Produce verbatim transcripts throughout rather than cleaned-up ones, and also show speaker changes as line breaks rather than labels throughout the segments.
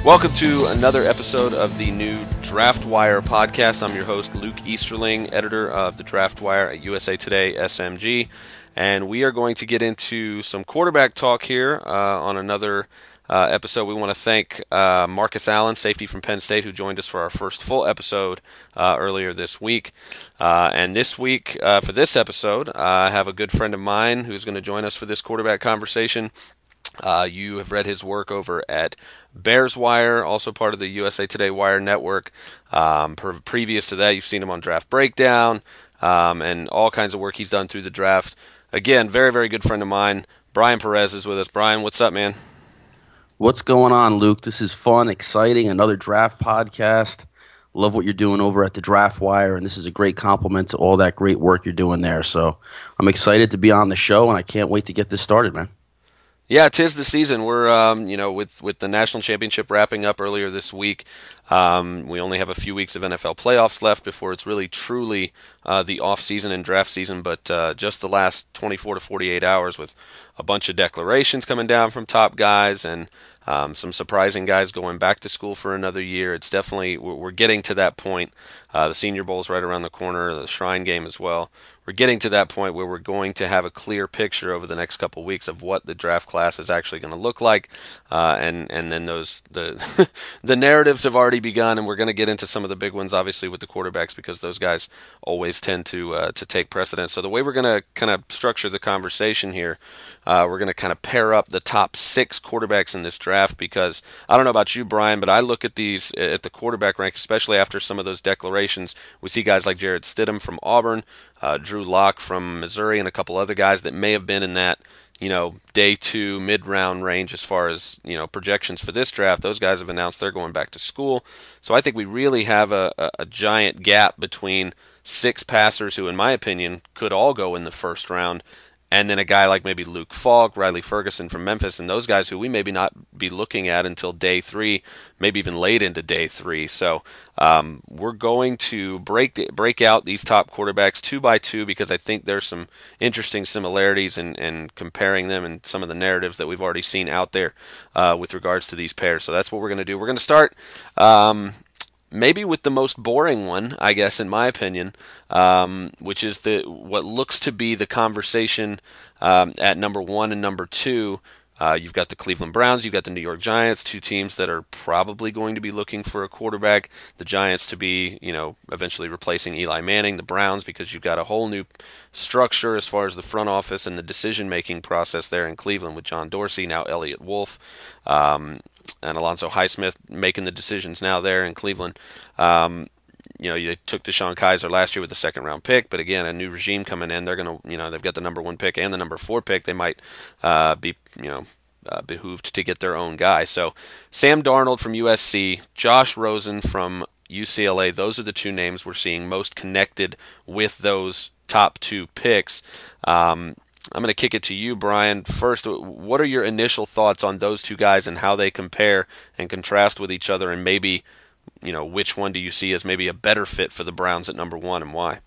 Welcome to another episode of the new Draft Wire podcast. I'm your host, Luke Easterling, editor of the Draft Wire at U S A Today S M G, and we are going to get into some quarterback talk here uh, on another uh, episode. We want to thank uh, Marcus Allen, safety from Penn State, who joined us for our first full episode uh, earlier this week. Uh, and this week, uh, for this episode, uh, I have a good friend of mine who's going to join us for this quarterback conversation. Uh, you have read his work over at Bears Wire, also part of the U S A Today Wire network. Um, per, previous to that, you've seen him on Draft Breakdown um, and all kinds of work he's done through the draft. Again, very, very good friend of mine. Brian Perez is with us. Brian, what's up, man?
What's going on, Luke? This is fun, exciting, another draft podcast. Love what you're doing over at the Draft Wire, and this is a great compliment to all that great work you're doing there. So I'm excited to be on the show, and I can't wait to get this started, man.
Yeah, 'tis the season. We're, um, you know, with with the national championship wrapping up earlier this week. Um, we only have a few weeks of N F L playoffs left before it's really truly uh, the off season and draft season. But uh, just the last twenty-four to forty-eight hours, with a bunch of declarations coming down from top guys and um, some surprising guys going back to school for another year. It's definitely we're getting to that point. Uh, the Senior Bowl is right around the corner. The Shrine Game as well. We're getting to that point where we're going to have a clear picture over the next couple of weeks of what the draft class is actually going to look like, uh, and and then those the the narratives have already begun, and we're going to get into some of the big ones, obviously with the quarterbacks, because those guys always tend to uh, to take precedence. So the way we're going to kind of structure the conversation here, uh, we're going to kind of pair up the top six quarterbacks in this draft, because I don't know about you, Brian, but I look at these at the quarterback rank, especially after some of those declarations. We see guys like Jarrett Stidham from Auburn, Uh, Drew Lock from Missouri, and a couple other guys that may have been in that, you know, day two, mid-round range as far as, you know, projections for this draft. Those guys have announced they're going back to school. So I think we really have a, a, a giant gap between six passers who, in my opinion, could all go in the first round, and then a guy like maybe Luke Falk, Riley Ferguson from Memphis, and those guys who we maybe not be looking at until day three, maybe even late into day three. So um, we're going to break the, break out these top quarterbacks two by two, because I think there's some interesting similarities in, in comparing them and some of the narratives that we've already seen out there uh, with regards to these pairs. So that's what we're going to do. We're going to start Um, maybe with the most boring one, I guess, in my opinion, um, which is the what looks to be the conversation um, at number one and number two. Uh, you've got the Cleveland Browns, you've got the New York Giants, two teams that are probably going to be looking for a quarterback. The Giants to be, you know, eventually replacing Eli Manning. The Browns, because you've got a whole new structure as far as the front office and the decision-making process there in Cleveland with John Dorsey, now Elliott Wolf, um, and Alonzo Highsmith making the decisions now there in Cleveland. Um, you know, they took Deshaun Kaiser last year with a second round pick, but again, a new regime coming in. They're going to, you know, they've got the number one pick and the number four pick. They might uh, be, you know, uh, behooved to get their own guy. So Sam Darnold from U S C, Josh Rosen from U C L A. Those are the two names we're seeing most connected with those top two picks. Um, I'm going to kick it to you, Brian. First, what are your initial thoughts on those two guys and how they compare and contrast with each other, and maybe, you know, which one do you see as maybe a better fit for the Browns at number one, and why?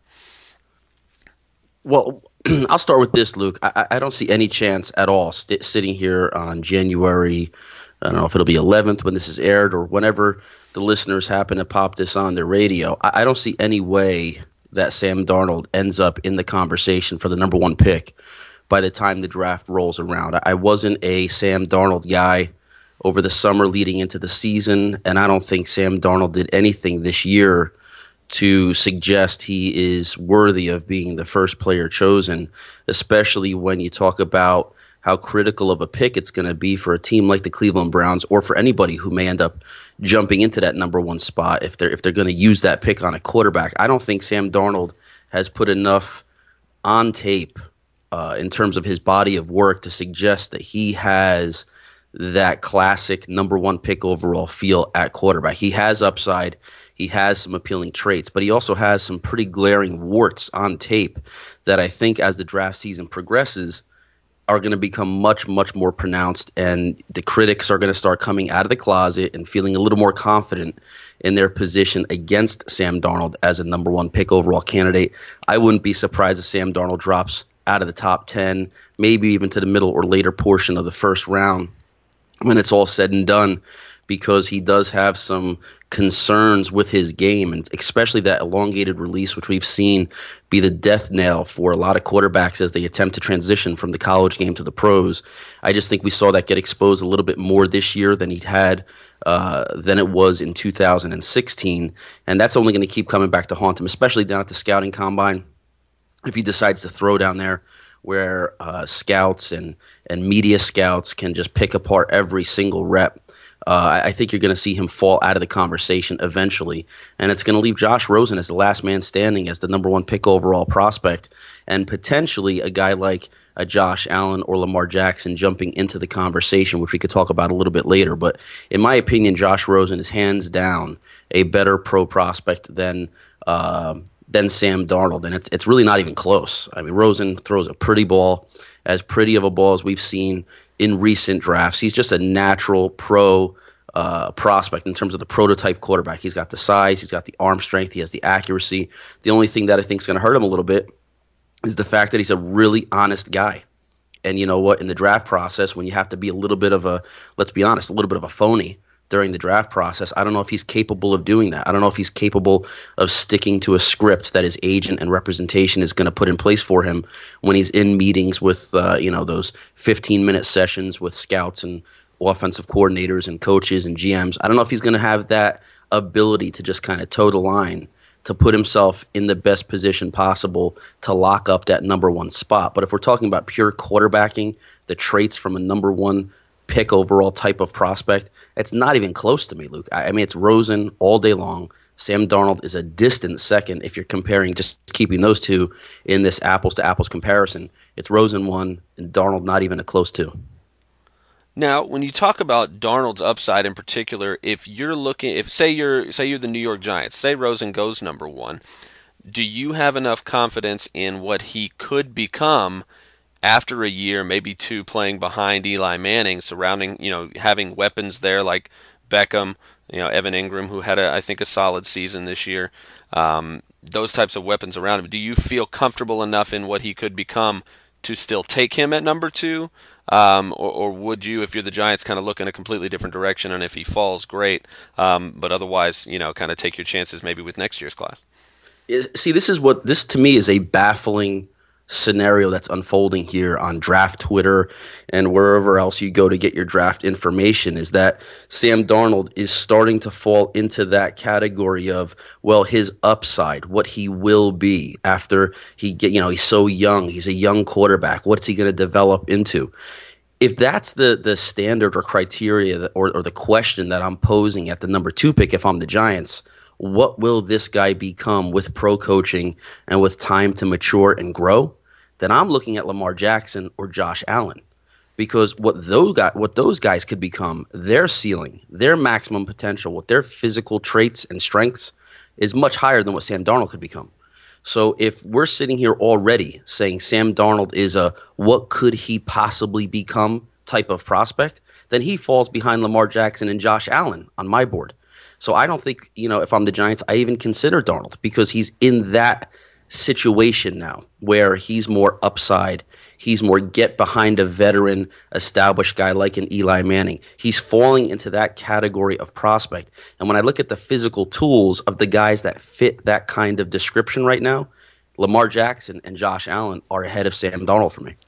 Well, I'll start with this, Luke. I, I don't see any chance at all st- sitting here on January, I don't know if it'll be eleventh when this is aired or whenever the listeners happen to pop this on their radio. I, I don't see any way that Sam Darnold ends up in the conversation for the number one pick by the time the draft rolls around. I wasn't a Sam Darnold guy over the summer leading into the season, and I don't think Sam Darnold did anything this year to suggest he is worthy of being the first player chosen, especially when you talk about how critical of a pick it's going to be for a team like the Cleveland Browns, or for anybody who may end up jumping into that number one spot if they're if they're going to use that pick on a quarterback. I don't think Sam Darnold has put enough on tape uh, in terms of his body of work to suggest that he has that classic number one pick overall feel at quarterback. He has upside. He has some appealing traits, but he also has some pretty glaring warts on tape that I think as the draft season progresses are going to become much, much more pronounced, and the critics are going to start coming out of the closet and feeling a little more confident in their position against Sam Darnold as a number one pick overall candidate. I wouldn't be surprised if Sam Darnold drops out of the top ten, maybe even to the middle or later portion of the first round when it's all said and done, because he does have some concerns with his game, and especially that elongated release, which we've seen be the death knell for a lot of quarterbacks as they attempt to transition from the college game to the pros. I just think we saw that get exposed a little bit more this year than he'd had uh, than it was in two thousand sixteen, and that's only going to keep coming back to haunt him, especially down at the scouting combine. If he decides to throw down there where uh, scouts and, and media scouts can just pick apart every single rep, uh, I think you're going to see him fall out of the conversation eventually. And it's going to leave Josh Rosen as the last man standing as the number one pick overall prospect, and potentially a guy like a Josh Allen or Lamar Jackson jumping into the conversation, which we could talk about a little bit later. But in my opinion, Josh Rosen is hands down a better pro prospect than uh, than Sam Darnold, and it's it's really not even close. I mean, Rosen throws a pretty ball, as pretty of a ball as we've seen in recent drafts. He's just a natural pro uh, prospect in terms of the prototype quarterback. He's got the size, he's got the arm strength, he has the accuracy. The only thing that I think is going to hurt him a little bit is the fact that he's a really honest guy. And you know what? In the draft process, when you have to be a little bit of a, let's be honest, a little bit of a phony during the draft process, I don't know if he's capable of doing that. I don't know if he's capable of sticking to a script that his agent and representation is going to put in place for him when he's in meetings with, uh, you know, those fifteen-minute sessions with scouts and offensive coordinators and coaches and G Ms. I don't know if he's going to have that ability to just kind of toe the line to put himself in the best position possible to lock up that number one spot. But if we're talking about pure quarterbacking, the traits from a number one pick overall type of prospect, it's not even close to me, Luke. I, I mean, it's Rosen all day long. Sam Darnold is a distant second if you're comparing, just keeping those two in this apples to apples comparison. It's Rosen one and Darnold not even a close two.
Now, when you talk about Darnold's upside in particular, if you're looking, if say you're say you're the New York Giants, say Rosen goes number one, do you have enough confidence in what he could become after a year, maybe two, playing behind Eli Manning, surrounding, you know, having weapons there like Beckham, you know, Evan Ingram, who had a, I think, a solid season this year, um, those types of weapons around him. Do you feel comfortable enough in what he could become to still take him at number two? Um, or, or would you, if you're the Giants, kind of look in a completely different direction, and if he falls, great, um, but otherwise, you know, kind of take your chances maybe with next year's class?
See, this is what, this to me is a baffling scenario that's unfolding here on draft Twitter and wherever else you go to get your draft information, is that Sam Darnold is starting to fall into that category of, well, his upside, what he will be after he get, you know, he's so young, he's a young quarterback, what's he going to develop into? If that's the the standard or criteria that, or, or the question that I'm posing at the number two pick, if I'm the Giants, what will this guy become with pro coaching and with time to mature and grow? Then I'm looking at Lamar Jackson or Josh Allen, because what those guys, what those guys could become, their ceiling, their maximum potential with their physical traits and strengths is much higher than what Sam Darnold could become. So if we're sitting here already saying Sam Darnold is a what could he possibly become type of prospect, then he falls behind Lamar Jackson and Josh Allen on my board. So I don't think, you know, if I'm the Giants, I even consider Darnold, because he's in that situation now where he's more upside. He's more get behind a veteran, established guy like an Eli Manning. He's falling into that category of prospect. And when I look at the physical tools of the guys that fit that kind of description right now, Lamar Jackson and Josh Allen are ahead of Sam Darnold for me.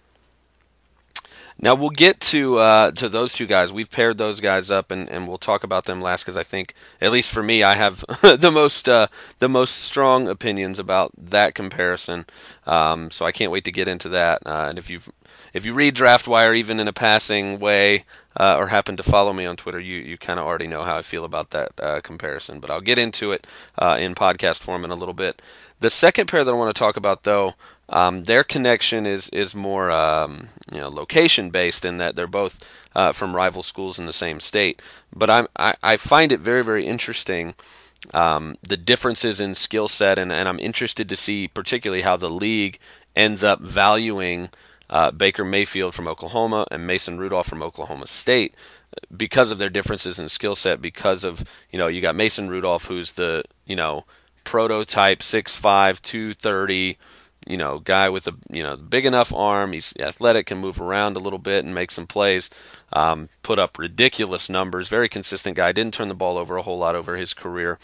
Now we'll get to uh, to those two guys. We've paired those guys up, and, and we'll talk about them last, because I think, at least for me, I have the most uh, the most strong opinions about that comparison. Um, so I can't wait to get into that. Uh, and if you if you read DraftWire even in a passing way, uh, or happen to follow me on Twitter, you you kind of already know how I feel about that uh, comparison. But I'll get into it uh, in podcast form in a little bit. The second pair that I want to talk about, though, Um, their connection is is more um, you know location based, in that they're both uh, from rival schools in the same state. But I'm, I I find it very very interesting, um, the differences in skill set, and, and I'm interested to see particularly how the league ends up valuing uh, Baker Mayfield from Oklahoma and Mason Rudolph from Oklahoma State, because of their differences in skill set. Because of, you know, you got Mason Rudolph, who's the, you know, prototype six five, two thirty, you know, guy with a you know big enough arm. He's athletic, can move around a little bit and make some plays. Um, put up ridiculous numbers. Very consistent guy. Didn't turn the ball over a whole lot over his career.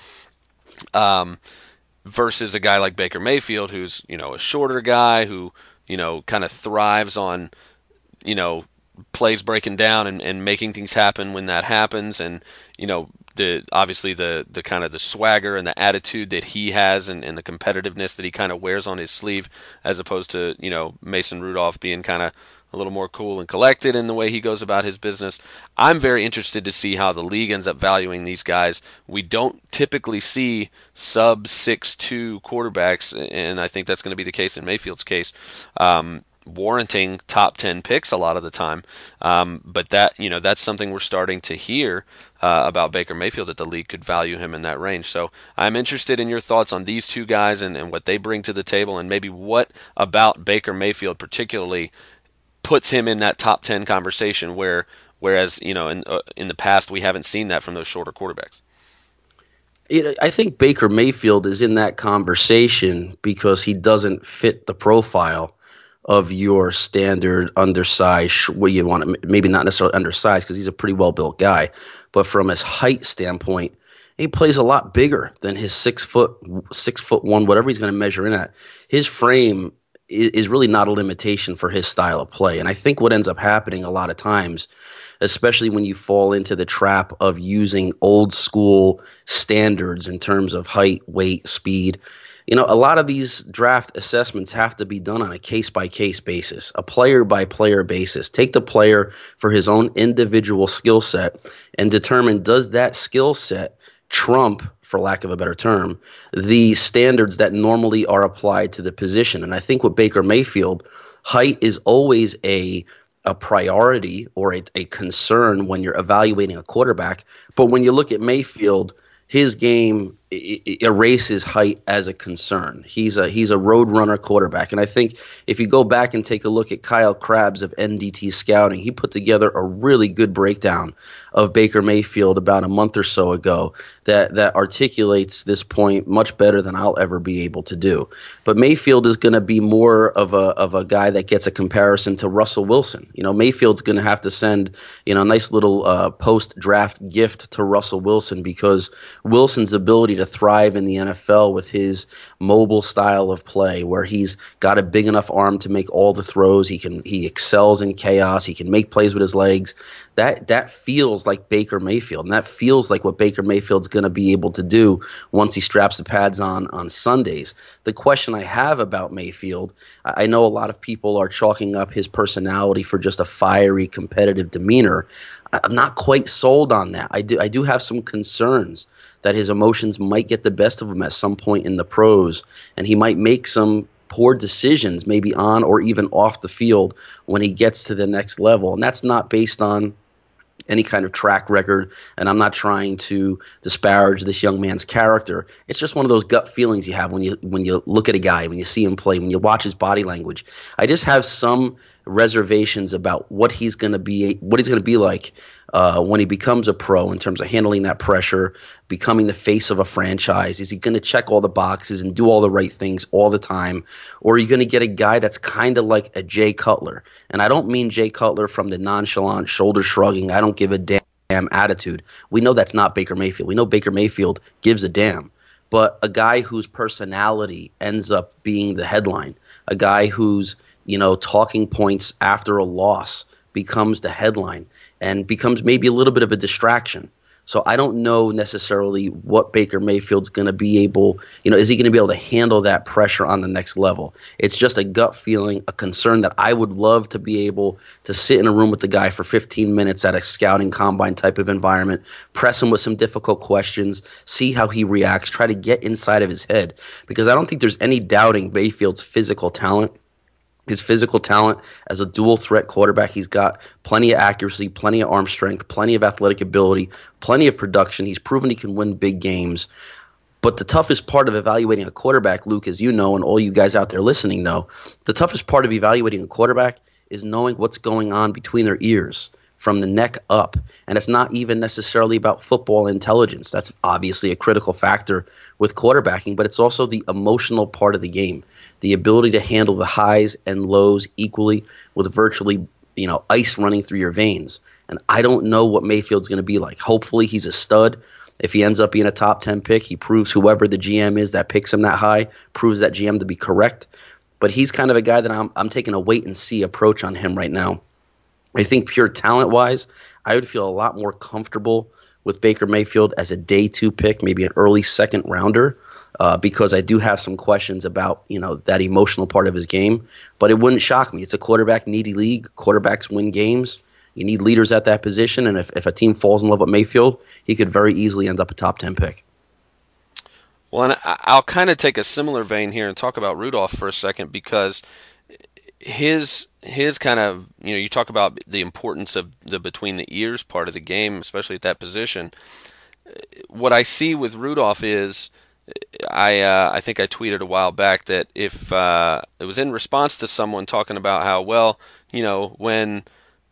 Um, versus a guy like Baker Mayfield, who's you know a shorter guy who you know kind of thrives on you know plays breaking down and, and making things happen when that happens, and you know the obviously the the kind of the swagger and the attitude that he has, and, and the competitiveness that he kind of wears on his sleeve, as opposed to you know Mason Rudolph being kind of a little more cool and collected in the way he goes about his business. I'm very interested to see how the league ends up valuing these guys. We don't typically see sub six two quarterbacks, and I think that's going to be the case in Mayfield's case. Um, warranting top ten picks a lot of the time. Um, but that, you know, that's something we're starting to hear uh, about Baker Mayfield, that the league could value him in that range. So I'm interested in your thoughts on these two guys and, and what they bring to the table, and maybe what about Baker Mayfield particularly puts him in that top ten conversation, where whereas, you know, in, uh, in the past we haven't seen that from those shorter quarterbacks.
You know, I think Baker Mayfield is in that conversation because he doesn't fit the profile of your standard undersized, well, you want to, maybe not necessarily undersized because he's a pretty well-built guy, but from his height standpoint, he plays a lot bigger than his six foot, six foot one, whatever he's going to measure in at. His frame is, is really not a limitation for his style of play. And I think what ends up happening a lot of times, especially when you fall into the trap of using old school standards in terms of height, weight, speed, you know, a lot of these draft assessments have to be done on a case-by-case basis, a player-by-player basis. Take the player for his own individual skill set and determine, does that skill set trump, for lack of a better term, the standards that normally are applied to the position. And I think with Baker Mayfield, height is always a a priority or a, a concern when you're evaluating a quarterback. But when you look at Mayfield, his game erases height as a concern. He's a he's a road runner quarterback. And I think if you go back and take a look at Kyle Krabs of N D T Scouting, he put together a really good breakdown of Baker Mayfield about a month or so ago that, that articulates this point much better than I'll ever be able to do. But Mayfield is going to be more of a of a guy that gets a comparison to Russell Wilson. You know, Mayfield's going to have to send, you know, a nice little uh, post-draft gift to Russell Wilson, because Wilson's ability to thrive in the N F L with his mobile style of play, where he's got a big enough arm to make all the throws, he can he excels in chaos, he can make plays with his legs. That that feels like Baker Mayfield, and that feels like what Baker Mayfield's going to be able to do once he straps the pads on on Sundays. The question I have about Mayfield, I know a lot of people are chalking up his personality for just a fiery, competitive demeanor. I'm not quite sold on that. I do I do have some concerns that his emotions might get the best of him at some point in the pros, and he might make some poor decisions, maybe on or even off the field, when he gets to the next level. And that's not based on any kind of track record, and I'm not trying to disparage this young man's character. It's just one of those gut feelings you have when you when you look at a guy, when you see him play, when you watch his body language. I just have some reservations about what he's going to be, what he's going to be like uh, when he becomes a pro in terms of handling that pressure, becoming the face of a franchise. Is he going to check all the boxes and do all the right things all the time? Or are you going to get a guy that's kind of like a Jay Cutler? And I don't mean Jay Cutler from the nonchalant, shoulder shrugging, I don't give a damn attitude. We know that's not Baker Mayfield. We know Baker Mayfield gives a damn. But a guy whose personality ends up being the headline, a guy whose, you know, talking points after a loss becomes the headline and becomes maybe a little bit of a distraction. So I don't know necessarily what Baker Mayfield's going to be able, you know, is he going to be able to handle that pressure on the next level? It's just a gut feeling, a concern that I would love to be able to sit in a room with the guy for fifteen minutes at a scouting combine type of environment, press him with some difficult questions, see how he reacts, try to get inside of his head, because I don't think there's any doubting Mayfield's physical talent. His physical talent as a dual threat quarterback, he's got plenty of accuracy, plenty of arm strength, plenty of athletic ability, plenty of production. He's proven he can win big games. But the toughest part of evaluating a quarterback, Luke, as you know, and all you guys out there listening know, the toughest part of evaluating a quarterback is knowing what's going on between their ears. from the neck up. And it's not even necessarily about football intelligence. That's obviously a critical factor with quarterbacking, but it's also the emotional part of the game, the ability to handle the highs and lows equally with virtually, you know, ice running through your veins. And I don't know what Mayfield's going to be like. Hopefully he's a stud. If he ends up being a top ten pick, he proves whoever the G M is that picks him that high, proves that G M to be correct. But he's kind of a guy that I'm I'm taking a wait and see approach on him right now. I think pure talent wise, I would feel a lot more comfortable with Baker Mayfield as a day two pick, maybe an early second rounder, uh, because I do have some questions about, you know, that emotional part of his game. But it wouldn't shock me. It's a quarterback needy league. Quarterbacks win games. You need leaders at that position, and if, if a team falls in love with Mayfield, he could very easily end up a top ten pick.
Well, and I'll kind of take a similar vein here and talk about Rudolph for a second, because his his kind of, you know, you talk about the importance of the between the ears part of the game, especially at that position. What I see with Rudolph is, I uh, I think I tweeted a while back that if uh, it was in response to someone talking about how, well, you know, when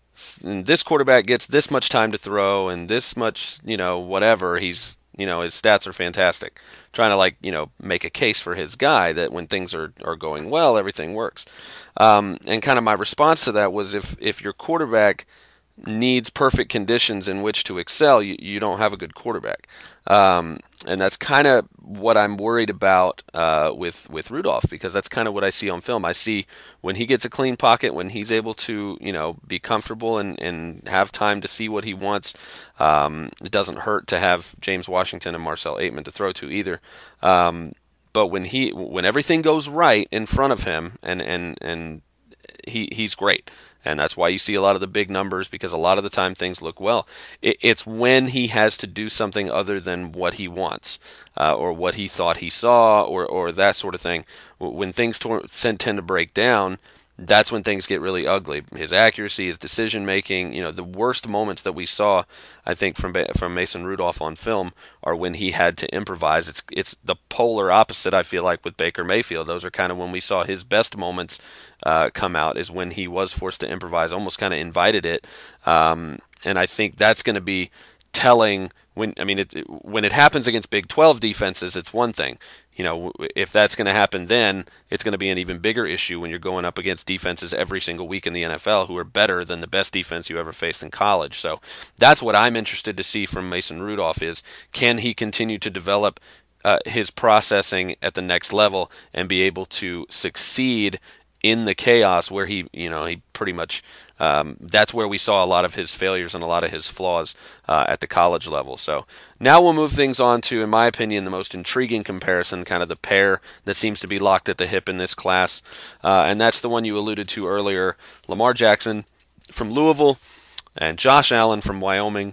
this quarterback gets this much time to throw and this much, you know, whatever, he's, you know, his stats are fantastic. Trying to, like, you know, make a case for his guy that when things are, are going well, everything works. Um, and kind of my response to that was, if, if your quarterback needs perfect conditions in which to excel, you, you don't have a good quarterback. Um, and that's kind of what I'm worried about uh, with with Rudolph, because that's kind of what I see on film. I see when he gets a clean pocket, when he's able to, you know, be comfortable and, and have time to see what he wants. Um, it doesn't hurt to have James Washington and Marcel Aitman to throw to either. Um, but when he when everything goes right in front of him, and and and he he's great. And that's why you see a lot of the big numbers, because a lot of the time things look well. It, it's when he has to do something other than what he wants, uh, or what he thought he saw, or, or that sort of thing. When things tor- tend to break down, that's when things get really ugly. His accuracy, his decision making, you know, the worst moments that we saw, I think, from from Mason Rudolph on film are when he had to improvise. It's it's the polar opposite, I feel like, with Baker Mayfield. Those are kind of when we saw his best moments uh, come out, is when he was forced to improvise, almost kind of invited it. Um, and I think that's going to be telling. When I mean, it, when it happens against Big twelve defenses, it's one thing. You know, if that's going to happen, then it's going to be an even bigger issue when you're going up against defenses every single week in the N F L who are better than the best defense you ever faced in college. So that's what I'm interested to see from Mason Rudolph, is can he continue to develop uh, his processing at the next level and be able to succeed in the chaos where he, you know, he pretty much, um, that's where we saw a lot of his failures and a lot of his flaws uh, at the college level. So now we'll move things on to, in my opinion, the most intriguing comparison, kind of the pair that seems to be locked at the hip in this class, uh, and that's the one you alluded to earlier, Lamar Jackson from Louisville and Josh Allen from Wyoming.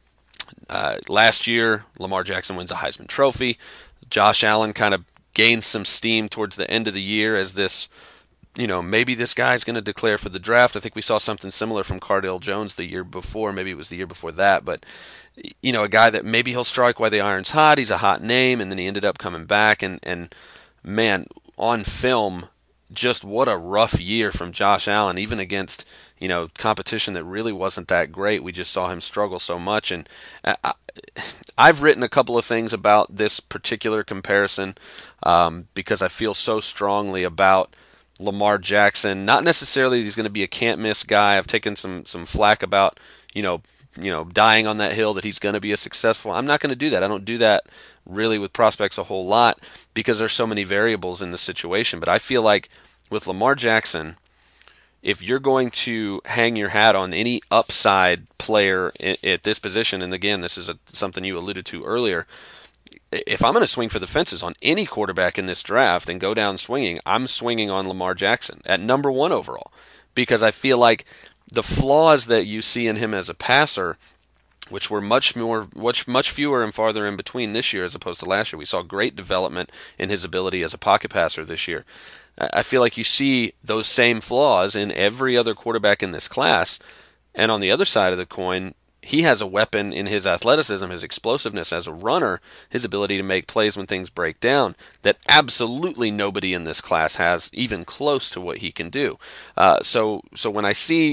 Uh, last year, Lamar Jackson wins a Heisman Trophy. Josh Allen kind of gains some steam towards the end of the year as this, you know, maybe this guy's going to declare for the draft. I think we saw something similar from Cardale Jones the year before. Maybe it was the year before that. But, you know, a guy that maybe he'll strike while the iron's hot. He's a hot name, and then he ended up coming back. And, and man, on film, just what a rough year from Josh Allen, even against, you know, competition that really wasn't that great. We just saw him struggle so much. And I, I've written a couple of things about this particular comparison um, because I feel so strongly about Lamar Jackson. Not necessarily he's going to be a can't miss guy. I've taken some some flack about, you know, you know, dying on that hill that he's going to be a successful. I'm not going to do that. I don't do that really with prospects a whole lot because there's so many variables in the situation. But I feel like with Lamar Jackson, if you're going to hang your hat on any upside player at this position, and again, this is a, something you alluded to earlier, if I'm going to swing for the fences on any quarterback in this draft and go down swinging, I'm swinging on Lamar Jackson at number one overall, because I feel like the flaws that you see in him as a passer, which were much more, much, much fewer and farther in between this year as opposed to last year. We saw great development in his ability as a pocket passer this year. I feel like you see those same flaws in every other quarterback in this class. And on the other side of the coin, he has a weapon in his athleticism, his explosiveness as a runner, his ability to make plays when things break down, that absolutely nobody in this class has even close to what he can do. Uh, so, so when I see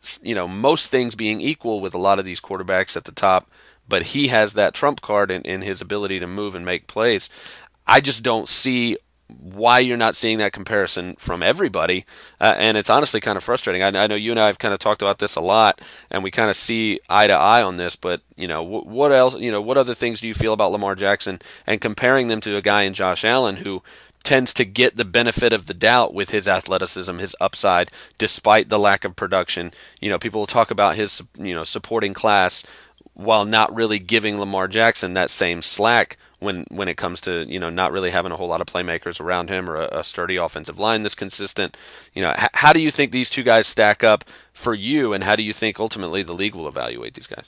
you know, most things being equal with a lot of these quarterbacks at the top, but he has that trump card in, in his ability to move and make plays. I just don't see why you're not seeing that comparison from everybody, uh, and it's honestly kind of frustrating. I, I know you and I have kind of talked about this a lot, and we kind of see eye to eye on this. But you know, wh- what else? You know, what other things do you feel about Lamar Jackson and comparing them to a guy in Josh Allen who tends to get the benefit of the doubt with his athleticism, his upside, despite the lack of production? You know, people will talk about his you know supporting class while not really giving Lamar Jackson that same slack when when it comes to you know not really having a whole lot of playmakers around him or a, a sturdy offensive line that's consistent. You know, h- how do you think these two guys stack up for you, and how do you think ultimately the league will evaluate these guys?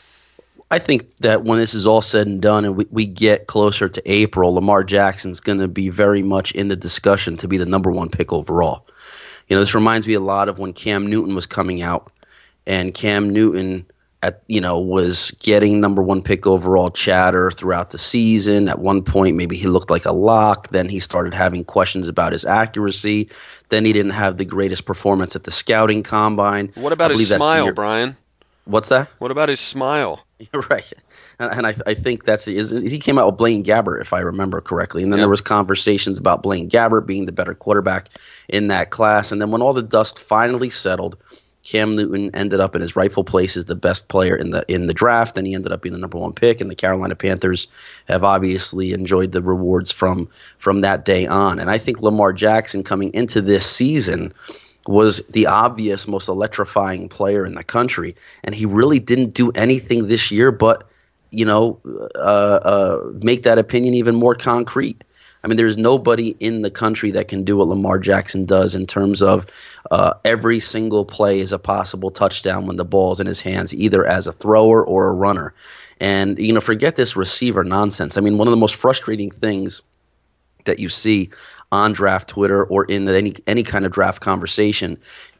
I think that when this is all said and done and we, we get closer to April, Lamar Jackson's going to be very much in the discussion to be the number one pick overall. You know, this reminds me a lot of when Cam Newton was coming out, and Cam Newton at you know was getting number one pick overall chatter throughout the season. At one point, maybe he looked like a lock. Then he started having questions about his accuracy. Then he didn't have the greatest performance at the scouting combine.
What about his smile, Brian?
What's that?
What about his smile?
You're right. And, and I, I think that's is he came out with Blaine Gabbert, if I remember correctly. And then yep. there was conversations about Blaine Gabbert being the better quarterback in that class. And then when all the dust finally settled, Cam Newton ended up in his rightful place as the best player in the in the draft, and he ended up being the number one pick. And the Carolina Panthers have obviously enjoyed the rewards from from that day on. And I think Lamar Jackson coming into this season was the obvious, most electrifying player in the country, and he really didn't do anything this year but, you know, uh, uh, make that opinion even more concrete. I mean, there's nobody in the country that can do what Lamar Jackson does in terms of uh, every single play is a possible touchdown when the ball's in his hands, either as a thrower or a runner. And, you know, forget this receiver nonsense. I mean, one of the most frustrating things that you see on draft Twitter or in any any kind of draft conversation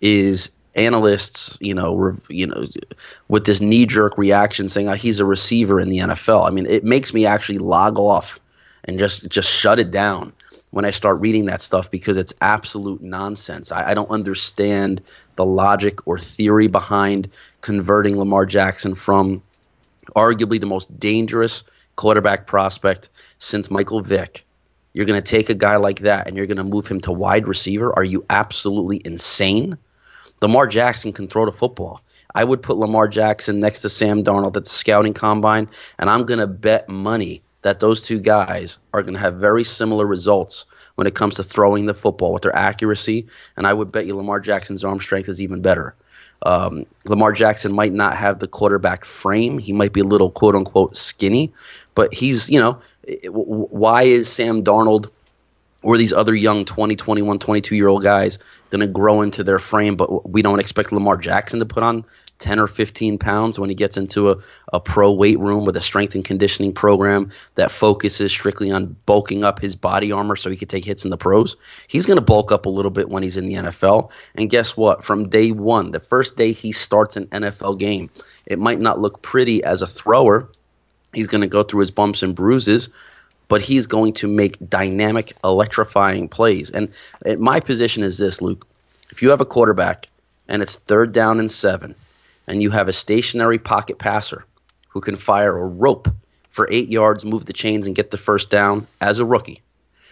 is analysts, you know, rev, you know, with this knee-jerk reaction saying, oh, he's a receiver in the N F L. I mean, it makes me actually log off and just just shut it down when I start reading that stuff, because it's absolute nonsense. I, I don't understand the logic or theory behind converting Lamar Jackson from arguably the most dangerous quarterback prospect since Michael Vick. You're going to take a guy like that and you're going to move him to wide receiver? Are you absolutely insane? Lamar Jackson can throw the football. I would put Lamar Jackson next to Sam Darnold at the scouting combine, and I'm going to bet money that those two guys are going to have very similar results when it comes to throwing the football with their accuracy, and I would bet you Lamar Jackson's arm strength is even better. Um, Lamar Jackson might not have the quarterback frame. He might be a little quote-unquote skinny, but he's, you know, why is Sam Darnold or these other young twenty, twenty-one, twenty-two-year-old guys going to grow into their frame, but we don't expect Lamar Jackson to put on ten or fifteen pounds when he gets into a, a pro weight room with a strength and conditioning program that focuses strictly on bulking up his body armor so he can take hits in the pros? He's going to bulk up a little bit when he's in the N F L. And guess what? From day one, the first day he starts an N F L game, it might not look pretty as a thrower. He's going to go through his bumps and bruises, but he's going to make dynamic, electrifying plays. And my position is this, Luke. If you have a quarterback and it's third down and seven, and you have a stationary pocket passer who can fire a rope for eight yards, move the chains, and get the first down as a rookie,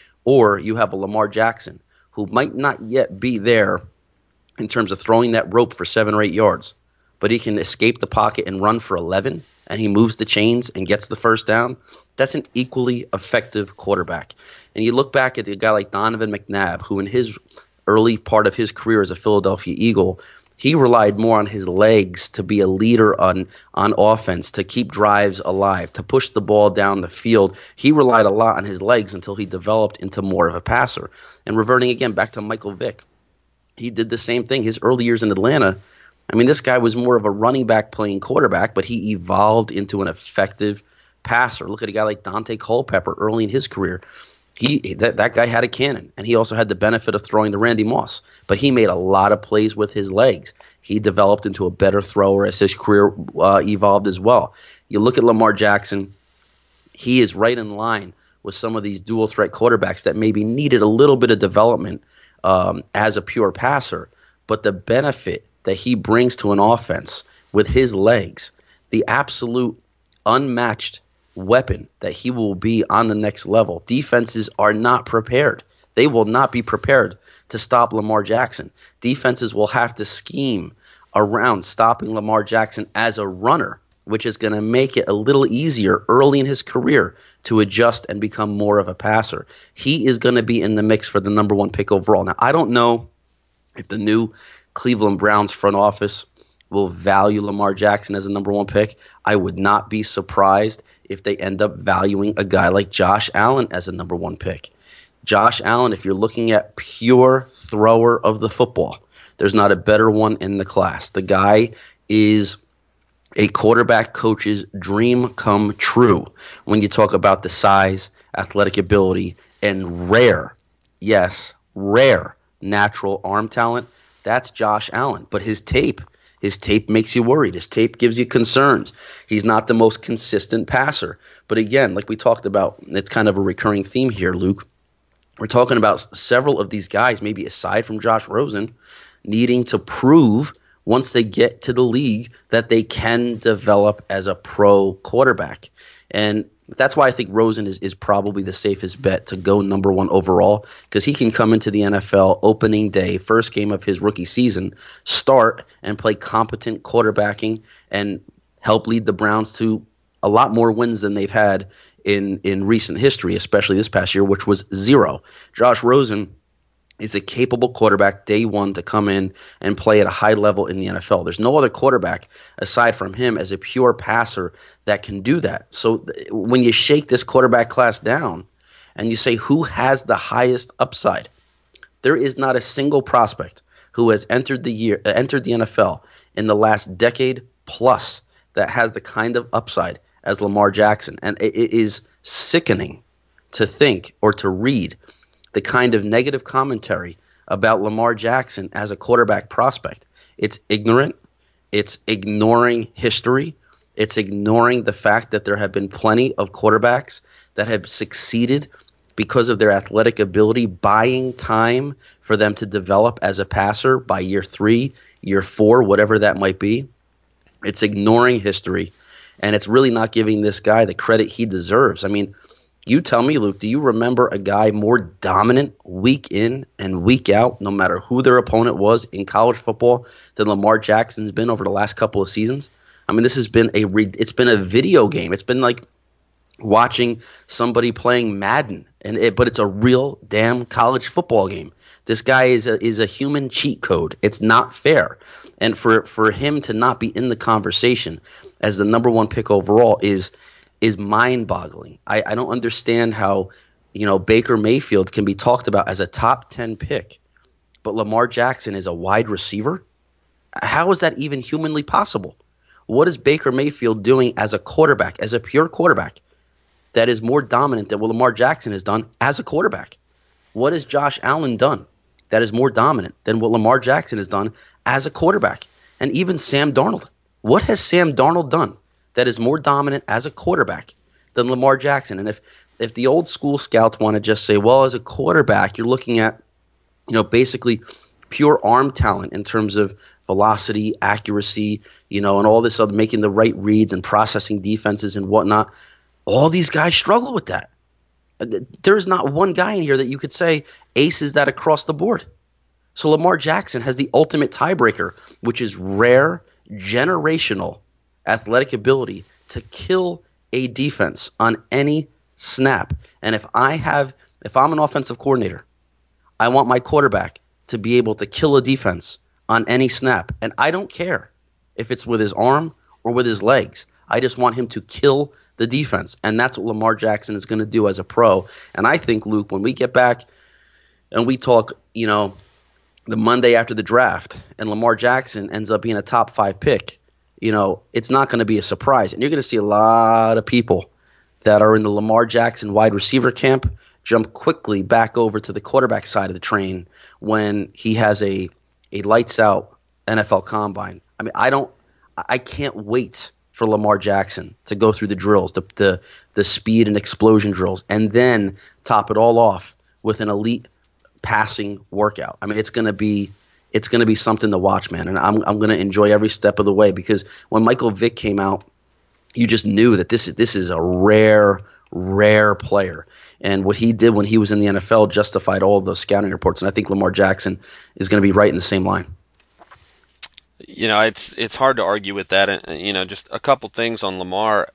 or you have a Lamar Jackson who might not yet be there in terms of throwing that rope for seven or eight yards, but he can escape the pocket and run for eleven, and he moves the chains and gets the first down, that's an equally effective quarterback. And you look back at a guy like Donovan McNabb, who in his early part of his career as a Philadelphia Eagle, he relied more on his legs to be a leader on, on offense, to keep drives alive, to push the ball down the field. He relied a lot on his legs until he developed into more of a passer. And reverting again back to Michael Vick, he did the same thing. His early years in Atlanta, I mean, this guy was more of a running back playing quarterback, but he evolved into an effective passer. Look at a guy like Dante Culpepper early in his career. He that, that guy had a cannon, and he also had the benefit of throwing to Randy Moss. But he made a lot of plays with his legs. He developed into a better thrower as his career uh, evolved as well. You look at Lamar Jackson, he is right in line with some of these dual-threat quarterbacks that maybe needed a little bit of development um, as a pure passer. But the benefit that he brings to an offense with his legs, the absolute unmatched weapon that he will be on the next level. Defenses are not prepared. They will not be prepared to stop Lamar Jackson. Defenses will have to scheme around stopping Lamar Jackson as a runner, which is going to make it a little easier early in his career to adjust and become more of a passer. He is going to be in the mix for the number one pick overall. Now, I don't know if the new Cleveland Browns front office will value Lamar Jackson as a number one pick. I would not be surprised if they end up valuing a guy like Josh Allen as a number one pick. Josh Allen, if you're looking at pure thrower of the football, there's not a better one in the class. The guy is a quarterback coach's dream come true when you talk about the size, athletic ability, and rare, yes, rare natural arm talent. That's Josh Allen. But his tape, his tape makes you worried. His tape gives you concerns. He's not the most consistent passer. But again, like we talked about, it's kind of a recurring theme here, Luke. We're talking about several of these guys, maybe aside from Josh Rosen, needing to prove once they get to the league that they can develop as a pro quarterback. And that's why I think Rosen is, is probably the safest bet to go number one overall, because he can come into the N F L opening day, first game of his rookie season, start and play competent quarterbacking and help lead the Browns to a lot more wins than they've had in, in recent history, especially this past year, which was zero. Josh Rosen is a capable quarterback day one to come in and play at a high level in the N F L. There's no other quarterback aside from him as a pure passer that can do that. So th- when you shake this quarterback class down and you say who has the highest upside, there is not a single prospect who has entered the year uh, entered the N F L in the last decade plus that has the kind of upside as Lamar Jackson. And it, it is sickening to think or to read the kind of negative commentary about Lamar Jackson as a quarterback prospect. It's ignorant. It's ignoring history. It's ignoring the fact that there have been plenty of quarterbacks that have succeeded because of their athletic ability, buying time for them to develop as a passer by year three, year four, whatever that might be. It's ignoring history, and it's really not giving this guy the credit he deserves. I mean, you tell me, Luke, do you remember a guy more dominant week in and week out, no matter who their opponent was in college football, than Lamar Jackson's been over the last couple of seasons? I mean, this has been a it's been a video game. It's been like watching somebody playing Madden, and it, but it's a real damn college football game. This guy is a is a human cheat code. It's not fair, and for for him to not be in the conversation as the number one pick overall is. is mind-boggling. I, I don't understand how, you know, Baker Mayfield can be talked about as a top ten pick, but Lamar Jackson is a wide receiver. How is that even humanly possible? What is Baker Mayfield doing as a quarterback, as a pure quarterback, that is more dominant than what Lamar Jackson has done as a quarterback? What has Josh Allen done that is more dominant than what Lamar Jackson has done as a quarterback? And even Sam Darnold. What has Sam Darnold done that is more dominant as a quarterback than Lamar Jackson? And if if the old school scouts want to just say, well, as a quarterback, you're looking at, you know, basically pure arm talent in terms of velocity, accuracy, you know, and all this other, making the right reads and processing defenses and whatnot. All these guys struggle with that. There's not one guy in here that you could say aces that across the board. So Lamar Jackson has the ultimate tiebreaker, which is rare, generational athletic ability to kill a defense on any snap. And if I have, if I'm an offensive coordinator, I want my quarterback to be able to kill a defense on any snap. And I don't care if it's with his arm or with his legs. I just want him to kill the defense. And that's what Lamar Jackson is going to do as a pro. And I think, Luke, when we get back and we talk, you know, the Monday after the draft and Lamar Jackson ends up being a top five pick, you know, it's not going to be a surprise. And you're going to see a lot of people that are in the Lamar Jackson wide receiver camp jump quickly back over to the quarterback side of the train when he has a, a lights-out N F L combine. I mean, I don't – I can't wait for Lamar Jackson to go through the drills, the, the, the speed and explosion drills, and then top it all off with an elite passing workout. I mean, it's going to be it's going to be something to watch, man. And I'm I'm going to enjoy every step of the way, because when Michael Vick came out, you just knew that this is this is a rare, rare player. And what he did when he was in the N F L justified all of those scouting reports. And I think Lamar Jackson is going to be right in the same line.
You know, it's it's hard to argue with that. And, you know, just a couple things on Lamar.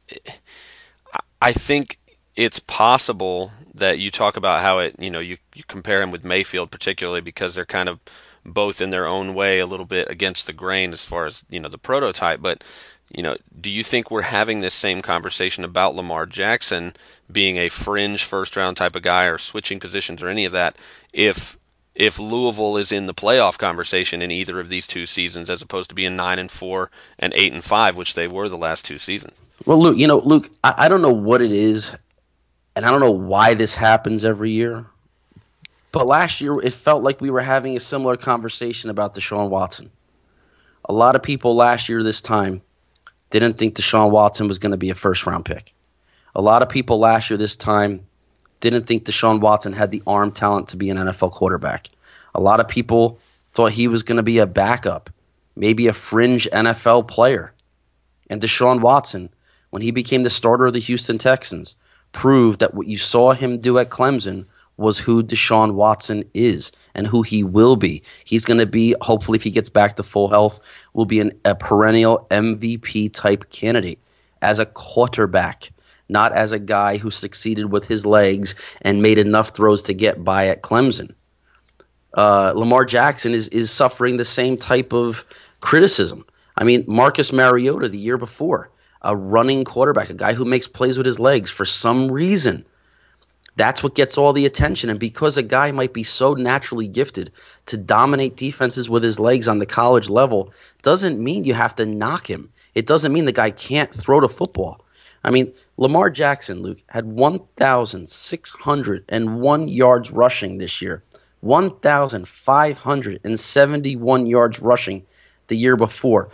I think it's possible that you talk about how it, you know, you, you compare him with Mayfield, particularly because they're kind of both in their own way a little bit against the grain as far as, you know, the prototype. But, you know, do you think we're having this same conversation about Lamar Jackson being a fringe first-round type of guy, or switching positions or any of that, if if Louisville is in the playoff conversation in either of these two seasons, as opposed to being nine and four and eight and five, which they were the last two seasons?
Well, Luke, you know, Luke, I, I don't know what it is, and I don't know why this happens every year, but last year it felt like we were having a similar conversation about Deshaun Watson. A lot of people last year this time didn't think Deshaun Watson was going to be a first-round pick. A lot of people last year this time didn't think Deshaun Watson had the arm talent to be an N F L quarterback. A lot of people thought he was going to be a backup, maybe a fringe N F L player. And Deshaun Watson, when he became the starter of the Houston Texans, proved that what you saw him do at Clemson was who Deshaun Watson is and who he will be. He's going to be, hopefully if he gets back to full health, will be an, a perennial M V P type candidate as a quarterback, not as a guy who succeeded with his legs and made enough throws to get by at Clemson. Uh, Lamar Jackson is is suffering the same type of criticism. I mean, Marcus Mariota the year before, a running quarterback, a guy who makes plays with his legs for some reason. That's what gets all the attention. And because a guy might be so naturally gifted to dominate defenses with his legs on the college level doesn't mean you have to knock him. It doesn't mean the guy can't throw the football. I mean, Lamar Jackson, Luke, had one thousand six hundred one yards rushing this year, one thousand five hundred seventy-one yards rushing the year before,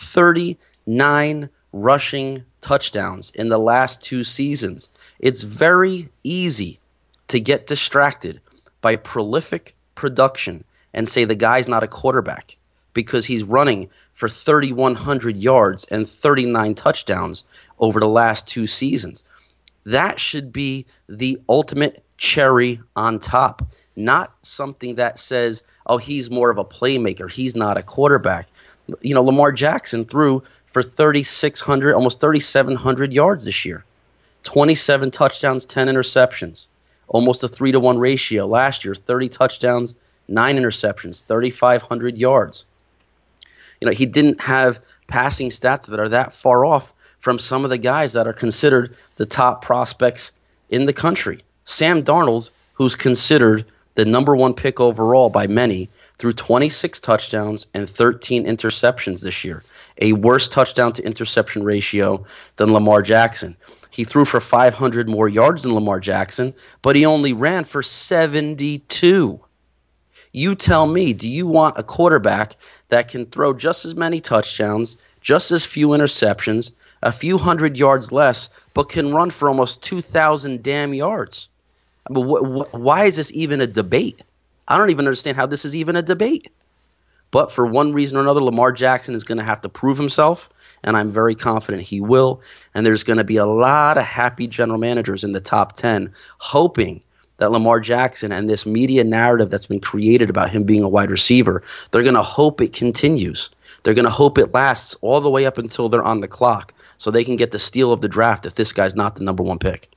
thirty-nine rushing touchdowns in the last two seasons. It's very easy to get distracted by prolific production and say the guy's not a quarterback because he's running for thirty-one hundred yards and thirty-nine touchdowns over the last two seasons. That should be the ultimate cherry on top, not something that says, oh, he's more of a playmaker, he's not a quarterback. You know, Lamar Jackson threw for thirty-six hundred, almost thirty-seven hundred yards this year, twenty-seven touchdowns, ten interceptions, almost a three to one ratio. Last year, thirty touchdowns, nine interceptions, thirty-five hundred yards. You know, he didn't have passing stats that are that far off from some of the guys that are considered the top prospects in the country. Sam Darnold, who's considered the number one pick overall by many, threw twenty-six touchdowns and thirteen interceptions this year, a worse touchdown to interception ratio than Lamar Jackson. He threw for five hundred more yards than Lamar Jackson, but he only ran for seventy-two. You tell me, do you want a quarterback that can throw just as many touchdowns, just as few interceptions, a few hundred yards less, but can run for almost two thousand damn yards? I mean, wh- wh- why is this even a debate? I don't even understand how this is even a debate. But for one reason or another, Lamar Jackson is going to have to prove himself, and I'm very confident he will. And there's going to be a lot of happy general managers in the top ten hoping that Lamar Jackson and this media narrative that's been created about him being a wide receiver, they're going to hope it continues. They're going to hope it lasts all the way up until they're on the clock so they can get the steal of the draft if this guy's not the number one pick.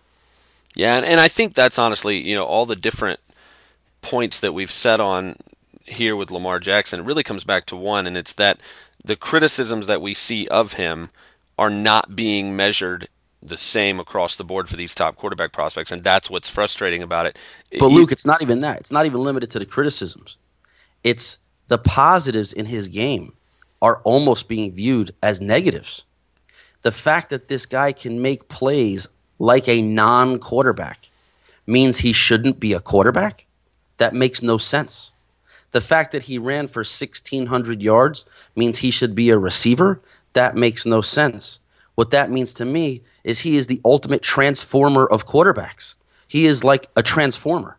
Yeah, and, and I think that's honestly, you know, all the different points that we've set on here with Lamar Jackson, it really comes back to one, and it's that the criticisms that we see of him are not being measured the same across the board for these top quarterback prospects, and that's what's frustrating about it.
But Luke, it's not even that. It's not even limited to the criticisms. It's the positives in his game are almost being viewed as negatives. The fact that this guy can make plays like a non-quarterback means he shouldn't be a quarterback? That makes no sense. The fact that he ran for sixteen hundred yards means he should be a receiver? That makes no sense. What that means to me is he is the ultimate transformer of quarterbacks. He is like a transformer.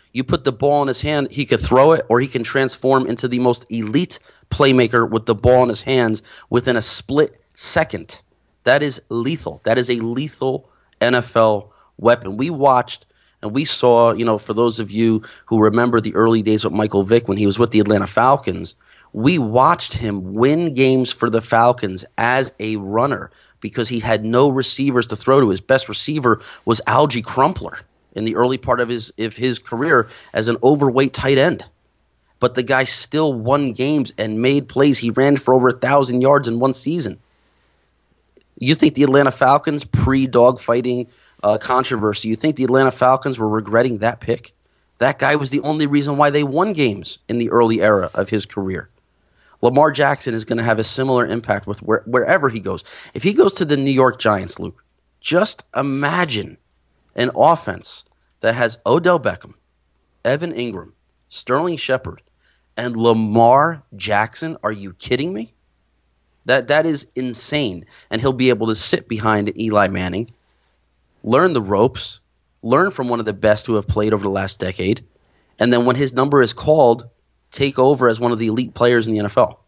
You put the ball in his hand, he could throw it, or he can transform into the most elite playmaker with the ball in his hands within a split second. That is lethal. That is a lethal N F L weapon. We watched and we saw, you know, for those of you who remember the early days with Michael Vick when he was with the Atlanta Falcons, we watched him win games for the Falcons as a runner because he had no receivers to throw to. His best receiver was Algie Crumpler in the early part of his of his career as an overweight tight end. But the guy still won games and made plays. He ran for over one thousand yards in one season. You think the Atlanta Falcons, pre-dogfighting uh, controversy, you think the Atlanta Falcons were regretting that pick? That guy was the only reason why they won games in the early era of his career. Lamar Jackson is going to have a similar impact with where, wherever he goes. If he goes to the New York Giants, Luke, just imagine an offense that has Odell Beckham, Evan Ingram, Sterling Shepard, and Lamar Jackson. Are you kidding me? That that is insane. And he'll be able to sit behind Eli Manning, learn the ropes, learn from one of the best who have played over the last decade, and then when his number is called, take over as one of the elite players in the N F L.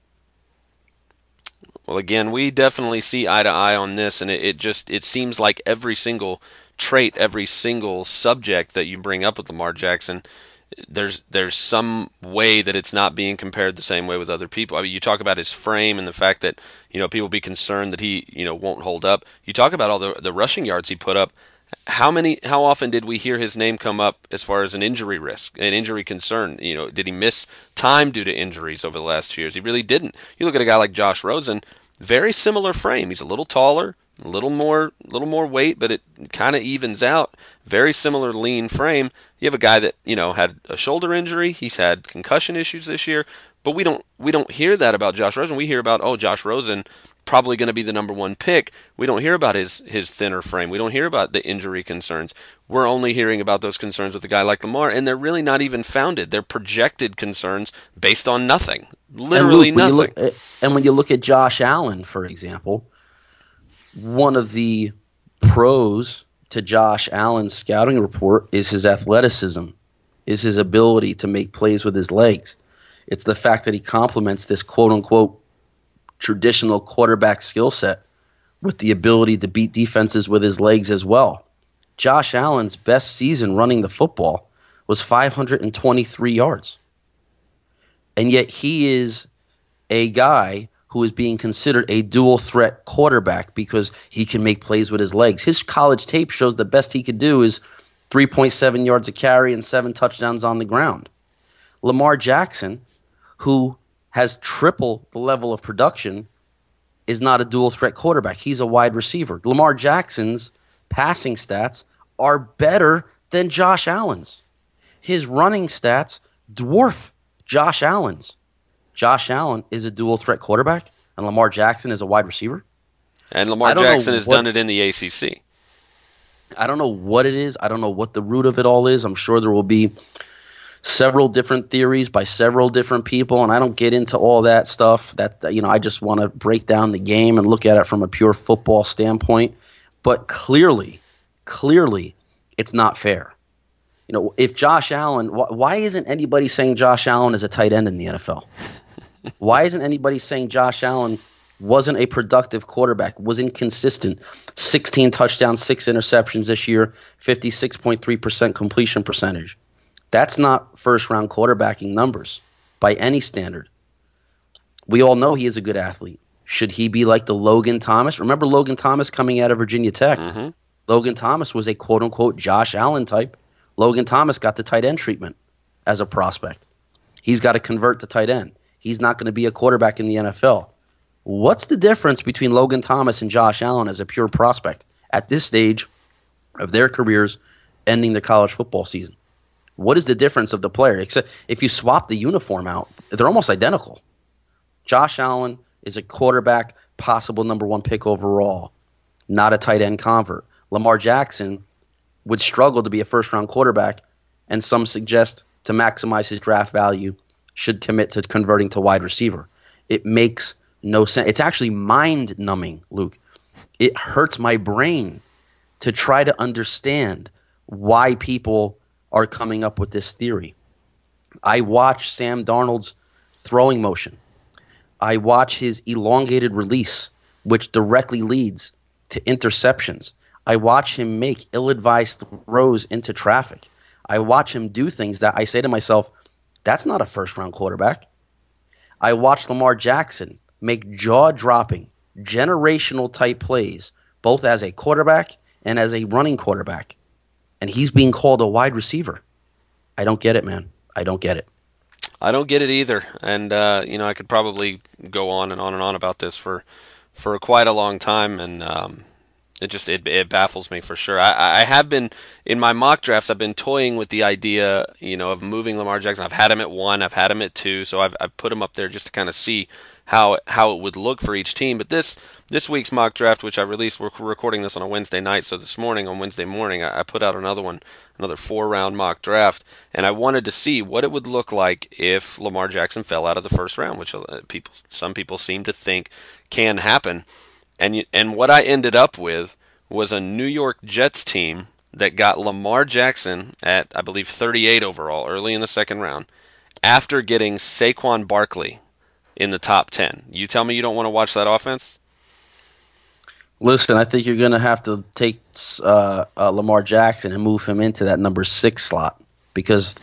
Well, again, we definitely see eye to eye on this, and it, it just it seems like every single trait, every single subject that you bring up with Lamar Jackson, there's there's some way that it's not being compared the same way with other people. I mean, you talk about his frame and the fact that, you know, people be concerned that he, you know, won't hold up. You talk about all the the rushing yards he put up. How many? How often did we hear his name come up as far as an injury risk, an injury concern? You know, did he miss time due to injuries over the last two years? He really didn't. You look at a guy like Josh Rosen, very similar frame. He's a little taller, a little more, little more weight, but it kind of evens out. Very similar lean frame. You have a guy that, you know, had a shoulder injury. He's had concussion issues this year, but we don't we don't hear that about Josh Rosen. We hear about, oh, Josh Rosen, probably going to be the number one pick. We don't hear about his his thinner frame. We don't hear about the injury concerns. We're only hearing about those concerns with a guy like Lamar, and they're really not even founded. They're projected concerns based on nothing, literally
and Luke,
nothing.
When look, and when you look at Josh Allen, for example, one of the pros to Josh Allen's scouting report is his athleticism, is his ability to make plays with his legs. It's the fact that he complements this quote-unquote traditional quarterback skill set with the ability to beat defenses with his legs as well. Josh Allen's best season running the football was five hundred twenty-three yards. And yet he is a guy who is being considered a dual threat quarterback because he can make plays with his legs. His college tape shows the best he could do is three point seven yards a carry and seven touchdowns on the ground. Lamar Jackson, who has triple the level of production, is not a dual threat quarterback. He's a wide receiver. Lamar Jackson's passing stats are better than Josh Allen's. His running stats dwarf Josh Allen's. Josh Allen is a dual threat quarterback, and Lamar Jackson is a wide receiver.
And Lamar Jackson has what, done it in the A C C.
I don't know what it is. I don't know what the root of it all is. I'm sure there will be several different theories by several different people, and I don't get into all that stuff. That, you know, I just want to break down the game and look at it from a pure football standpoint. But clearly, clearly, it's not fair. You know, if Josh Allen, wh- why isn't anybody saying Josh Allen is a tight end in the N F L? Why isn't anybody saying Josh Allen wasn't a productive quarterback, was inconsistent, sixteen touchdowns, six interceptions this year, fifty-six point three percent completion percentage? That's not first-round quarterbacking numbers by any standard. We all know he is a good athlete. Should he be like the Logan Thomas? Remember Logan Thomas coming out of Virginia Tech? Mm-hmm. Logan Thomas was a quote-unquote Josh Allen type. Logan Thomas got the tight end treatment as a prospect. He's got to convert to tight end. He's not going to be a quarterback in the N F L. What's the difference between Logan Thomas and Josh Allen as a pure prospect at this stage of their careers ending the college football season? What is the difference of the player? Except if you swap the uniform out, they're almost identical. Josh Allen is a quarterback, possible number one pick overall, not a tight end convert. Lamar Jackson would struggle to be a first-round quarterback, and some suggest to maximize his draft value should commit to converting to wide receiver. It makes no sense. It's actually mind-numbing, Luke. It hurts my brain to try to understand why people are coming up with this theory. I watch Sam Darnold's throwing motion. I watch his elongated release, which directly leads to interceptions. I watch him make ill-advised throws into traffic. I watch him do things that I say to myself, that's not a first-round quarterback. I watch Lamar Jackson make jaw-dropping, generational-type plays, both as a quarterback and as a running quarterback. And he's being called a wide receiver. I don't get it, man. I don't get it.
I don't get it either, and uh, you know I could probably go on and on and on about this for for quite a long time, and um, it just it, it baffles me for sure. I, I have been in my mock drafts. I've been toying with the idea, you know, of moving Lamar Jackson. I've had him at one. I've had him at two. So I've I've put him up there just to kind of see how how it would look for each team. But this this week's mock draft, which I released, we're recording this on a Wednesday night. So this morning, on Wednesday morning, I, I put out another one, another four round mock draft, and I wanted to see what it would look like if Lamar Jackson fell out of the first round, which uh, people some people seem to think can happen. And you, and what I ended up with was a New York Jets team that got Lamar Jackson at, I believe, thirty-eight overall, early in the second round, after getting Saquon Barkley in the top ten. You tell me you don't want to watch that offense?
Listen, I think you're going to have to take uh, uh, Lamar Jackson and move him into that number six slot, because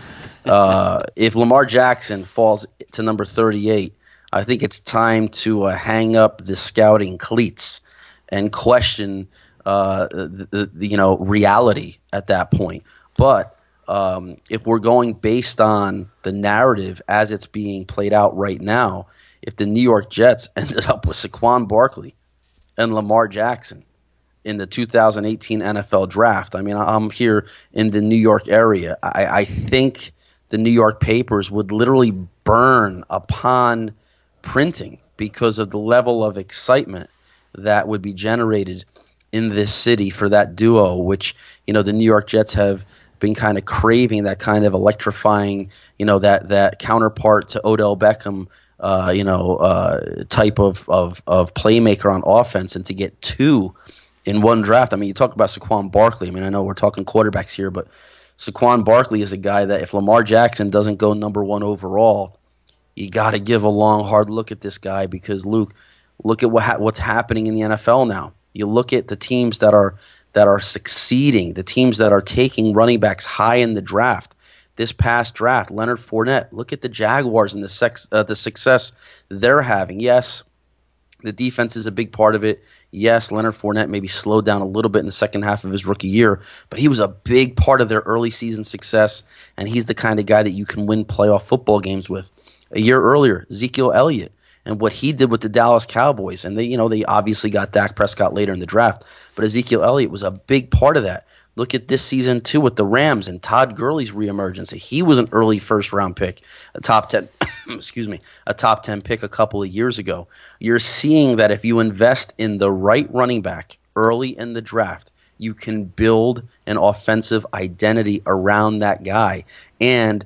uh, if Lamar Jackson falls to number thirty-eight, I think it's time to uh, hang up the scouting cleats and question uh, the, the you know reality at that point. But um, if we're going based on the narrative as it's being played out right now, if the New York Jets ended up with Saquon Barkley and Lamar Jackson in the two thousand eighteen N F L draft, I mean, I'm here in the New York area. I, I think the New York papers would literally burn upon printing because of the level of excitement that would be generated in this city for that duo, which, you know, the New York Jets have been kind of craving, that kind of electrifying, you know, that that counterpart to Odell Beckham, uh, you know, uh, type of, of of playmaker on offense, and to get two in one draft. I mean, you talk about Saquon Barkley. I mean, I know we're talking quarterbacks here, but Saquon Barkley is a guy that if Lamar Jackson doesn't go number one overall, you got to give a long, hard look at this guy, because, Luke, look at what ha- what's happening in the N F L now. You look at the teams that are that are succeeding, the teams that are taking running backs high in the draft. This past draft, Leonard Fournette. Look at the Jaguars and the sex, uh, the success they're having. Yes, the defense is a big part of it. Yes, Leonard Fournette maybe slowed down a little bit in the second half of his rookie year, but he was a big part of their early season success, and he's the kind of guy that you can win playoff football games with. A year earlier, Ezekiel Elliott and what he did with the Dallas Cowboys, and they, you know, they obviously got Dak Prescott later in the draft, but Ezekiel Elliott was a big part of that. Look at this season too with the Rams and Todd Gurley's reemergence. He was an early first round pick, a top ten, excuse me, a top ten pick a couple of years ago. You're seeing that if you invest in the right running back early in the draft, you can build an offensive identity around that guy and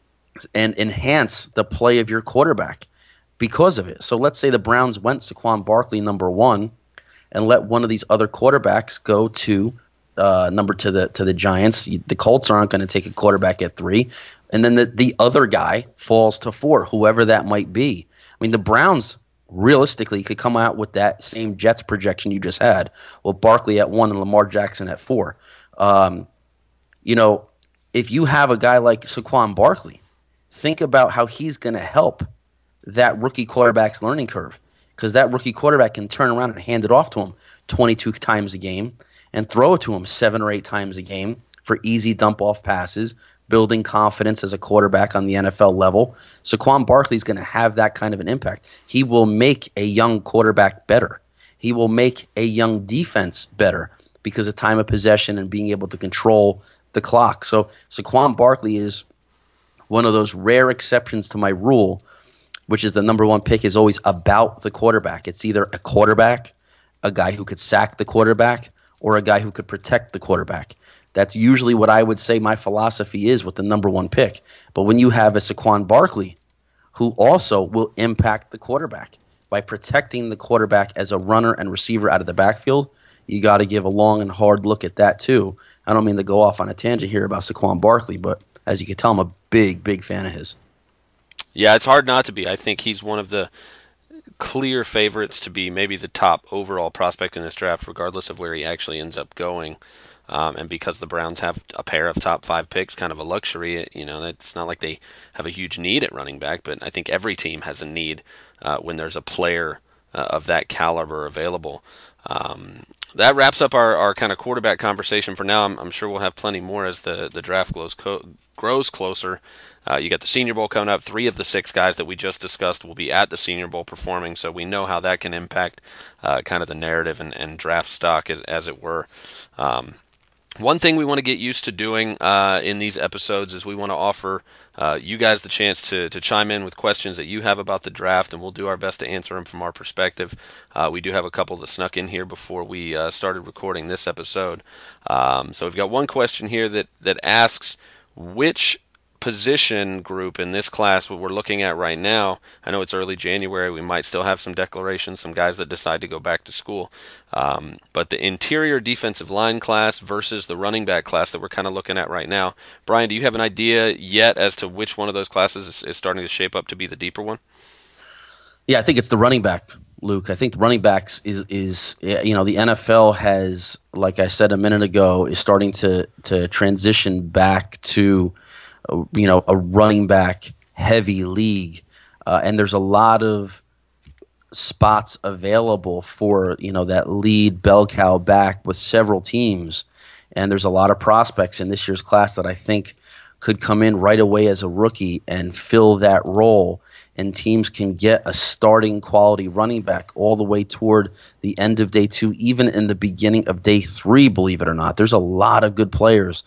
and enhance the play of your quarterback because of it. So let's say the Browns went Saquon Barkley number one and let one of these other quarterbacks go to uh, number to the to the Giants. The Colts aren't going to take a quarterback at three, and then the, the other guy falls to four, whoever that might be. I mean, the Browns realistically could come out with that same Jets projection you just had. Well, Barkley at one and Lamar Jackson at four. Um, you know, if you have a guy like Saquon Barkley, think about how he's going to help that rookie quarterback's learning curve, because that rookie quarterback can turn around and hand it off to him twenty-two times a game and throw it to him seven or eight times a game for easy dump-off passes, building confidence as a quarterback on the N F L level. Saquon Barkley is going to have that kind of an impact. He will make a young quarterback better. He will make a young defense better because of time of possession and being able to control the clock. So Saquon Barkley is one of those rare exceptions to my rule, which is the number one pick is always about the quarterback. It's either a quarterback, a guy who could sack the quarterback, or a guy who could protect the quarterback. That's usually what I would say my philosophy is with the number one pick. But when you have a Saquon Barkley, who also will impact the quarterback by protecting the quarterback as a runner and receiver out of the backfield, you got to give a long and hard look at that too. I don't mean to go off on a tangent here about Saquon Barkley, but as you can tell, I'm a big, big fan of his.
Yeah, it's hard not to be. I think he's one of the clear favorites to be maybe the top overall prospect in this draft, regardless of where he actually ends up going. Um, and because the Browns have a pair of top five picks, kind of a luxury, you know, it's not like they have a huge need at running back, but I think every team has a need uh, when there's a player uh, of that caliber available. Um, that wraps up our, our kind of quarterback conversation for now. I'm, I'm sure we'll have plenty more as the, the draft grows, co- grows closer. Uh, you got the Senior Bowl coming up. Three of the six guys that we just discussed will be at the Senior Bowl performing, so we know how that can impact uh, kind of the narrative and, and draft stock, as, as it were. Um, One thing we want to get used to doing uh, in these episodes is we want to offer uh, you guys the chance to, to chime in with questions that you have about the draft, and we'll do our best to answer them from our perspective. Uh, we do have a couple that snuck in here before we uh, started recording this episode. Um, so we've got one question here that, that asks, which position group in this class, what we're looking at right now, I know it's early January, we might still have some declarations, some guys that decide to go back to school, um, but the interior defensive line class versus the running back class that we're kind of looking at right now. Brian, do you have an idea yet as to which one of those classes is, is starting to shape up to be the deeper one?
Yeah, I think it's the running back, Luke. I think the running backs is is you know the N F L has, like I said a minute ago, is starting to to transition back to you know, a running back heavy league. Uh, and there's a lot of spots available for, you know, that lead bell cow back with several teams. And there's a lot of prospects in this year's class that I think could come in right away as a rookie and fill that role. And teams can get a starting quality running back all the way toward the end of day two, even in the beginning of day three, believe it or not. There's a lot of good players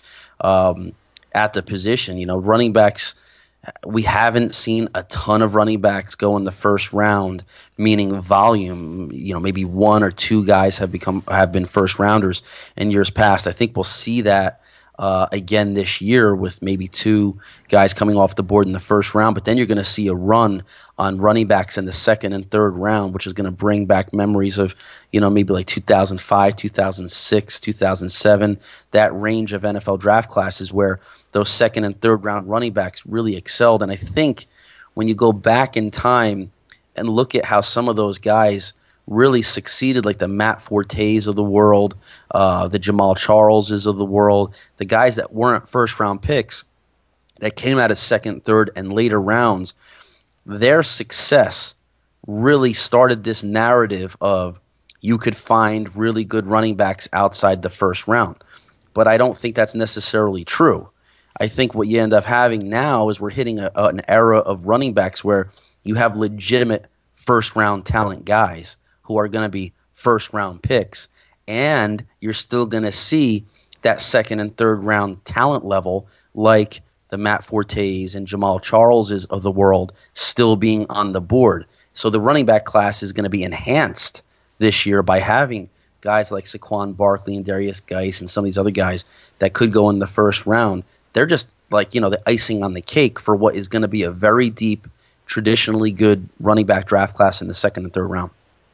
Um at the position. You know, running backs, we haven't seen a ton of running backs go in the first round, meaning volume. You know, maybe one or two guys have become have been first rounders in years past. I think we'll see that uh, again this year with maybe two guys coming off the board in the first round. But then you're going to see a run on running backs in the second and third round, which is going to bring back memories of, you know, maybe like two thousand five, two thousand six, two thousand seven, that range of N F L draft classes where those second and third round running backs really excelled. And I think when you go back in time and look at how some of those guys really succeeded, like the Matt Fortes of the world, uh, the Jamal Charleses of the world, the guys that weren't first round picks that came out of second, third, and later rounds, their success really started this narrative of you could find really good running backs outside the first round. But I don't think that's necessarily true. I think what you end up having now is we're hitting a, an era of running backs where you have legitimate first-round talent guys who are going to be first-round picks, and you're still going to see that second and third-round talent level like the Matt Fortes and Jamal Charleses of the world still being on the board. So the running back class is going to be enhanced this year by having guys like Saquon Barkley and Darius Geis and some of these other guys that could go in the first round. They're just like, you know, the icing on the cake for what is going to be a very deep, traditionally good running back draft class in the second and third round.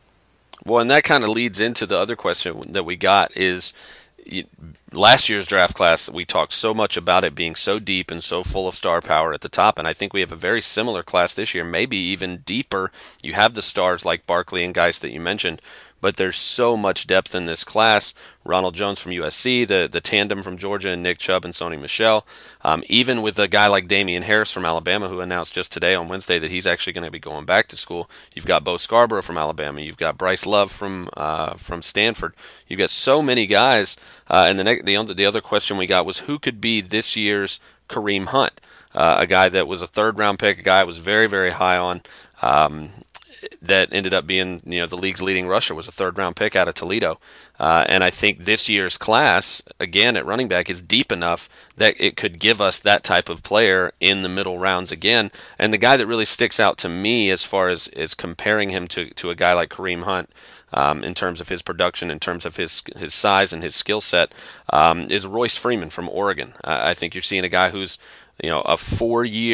Well, and that kind of leads into the other question that we got is, last year's draft class, we talked so much about it being so deep and so full of star power at the top, and I think we have a very similar class this year, maybe even deeper. You have the stars like Barkley and Geis that you mentioned, but there's so much depth in this class. Ronald Jones from U S C, the the tandem from Georgia and Nick Chubb and Sony Michel, um, even with a guy like Damian Harris from Alabama, who announced just today on Wednesday that he's actually going to be going back to school. You've got Bo Scarborough from Alabama. You've got Bryce Love from uh, from Stanford. You've got so many guys. Uh, and the, ne- the the other question we got was who could be this year's Kareem Hunt, uh, a guy that was a third round pick, a guy I was very very high on. Um, that ended up being, you know, the league's leading rusher, was a third-round pick out of Toledo. Uh, and I think this year's class, again, at running back, is deep enough that it could give us that type of player in the middle rounds again. And the guy that really sticks out to me as far as, as comparing him to, to a guy like Kareem Hunt, um, in terms of his production, in terms of his his size and his skill set, um, is Royce Freeman from Oregon. Uh, I think you're seeing a guy who's, you know, a four-year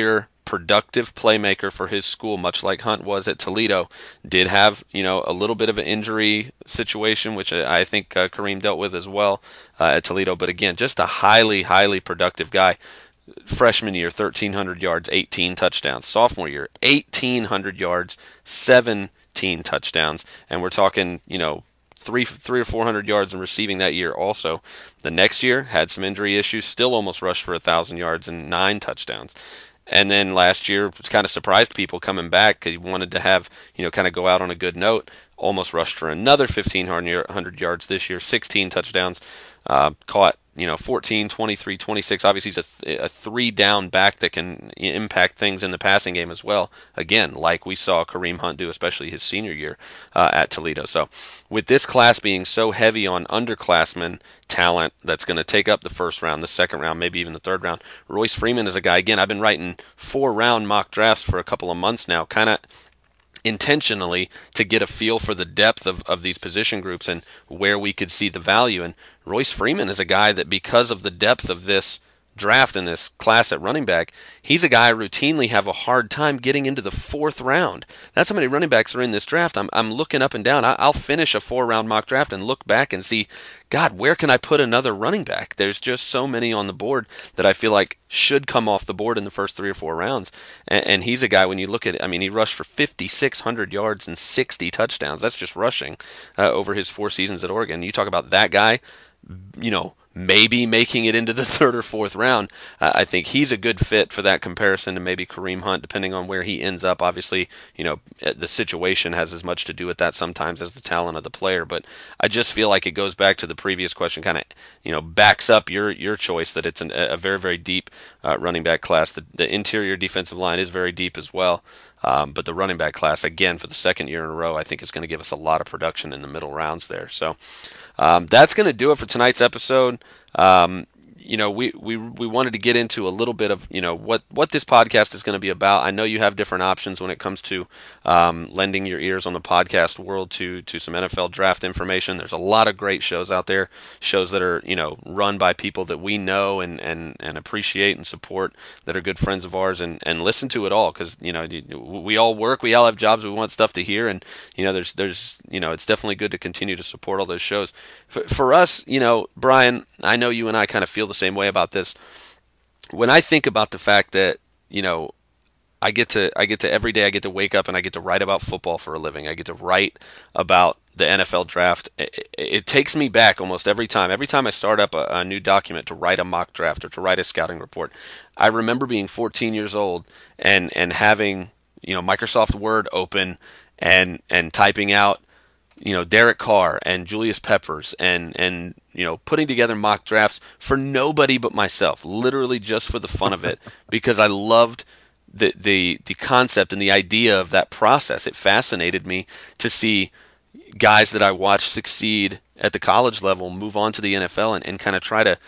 productive playmaker for his school, much like Hunt was at Toledo. Did have, you know, a little bit of an injury situation, which I think uh, Kareem dealt with as well uh, at Toledo. But again, just a highly, highly productive guy. Freshman year, thirteen hundred yards, eighteen touchdowns. Sophomore year, eighteen hundred yards, seventeen touchdowns. And we're talking, you know, three three or four hundred yards in receiving that year also. The next year had some injury issues, still almost rushed for a thousand yards and nine touchdowns. And then last year kind of surprised people coming back because he wanted to have, you know, kind of go out on a good note. Almost rushed for another fifteen hundred yards this year, sixteen touchdowns, uh, caught, you know, fourteen, twenty-three, twenty-six. Obviously, he's a, th- a three-down back that can impact things in the passing game as well. Again, like we saw Kareem Hunt do, especially his senior year uh, at Toledo. So with this class being so heavy on underclassmen talent that's going to take up the first round, the second round, maybe even the third round, Royce Freeman is a guy, again, I've been writing four-round mock drafts for a couple of months now, kind of intentionally to get a feel for the depth of, of these position groups and where we could see the value. And Royce Freeman is a guy that, because of the depth of this draft in this class at running back, he's a guy I routinely have a hard time getting into the fourth round. That's how many running backs are in this draft. I'm I'm looking up and down. I, I'll finish a four-round mock draft and look back and see, God, where can I put another running back? There's just so many on the board that I feel like should come off the board in the first three or four rounds. And, and he's a guy, when you look at it, I mean, he rushed for fifty-six hundred yards and sixty touchdowns. That's just rushing uh, over his four seasons at Oregon. You talk about that guy, you know, maybe making it into the third or fourth round. Uh, I think he's a good fit for that comparison to maybe Kareem Hunt, depending on where he ends up. Obviously, you know, the situation has as much to do with that sometimes as the talent of the player. But I just feel like it goes back to the previous question, kind of, you know, backs up your your choice that it's an, a very, very deep uh, running back class. The, the interior defensive line is very deep as well. Um, but the running back class, again, for the second year in a row, I think is going to give us a lot of production in the middle rounds there. So um, that's going to do it for tonight's episode. Um, you know, we, we we wanted to get into a little bit of, you know, what, what this podcast is going to be about. I know you have different options when it comes to um, lending your ears on the podcast world to to some N F L draft information. There's a lot of great shows out there, shows that are, you know, run by people that we know and, and, and appreciate and support, that are good friends of ours, and, and listen to it all, because, you know, we all work, we all have jobs, we want stuff to hear, and, you know, there's, there's you know, it's definitely good to continue to support all those shows. For, for us, you know, Brian, I know you and I kind of feel the same way about this. When I think about the fact that, you know, I get to I get to every day I get to wake up and I get to write about football for a living. I get to write about the N F L draft. It, it takes me back almost every time. Every time I start up a, a new document to write a mock draft or to write a scouting report, I remember being fourteen years old and and having, you know, Microsoft Word open and and typing out, you know, Derek Carr and Julius Peppers and, and, you know, putting together mock drafts for nobody but myself, literally just for the fun of it, because I loved the, the, the concept and the idea of that process. It fascinated me to see guys that I watched succeed at the college level move on to the N F L and, and kind of try to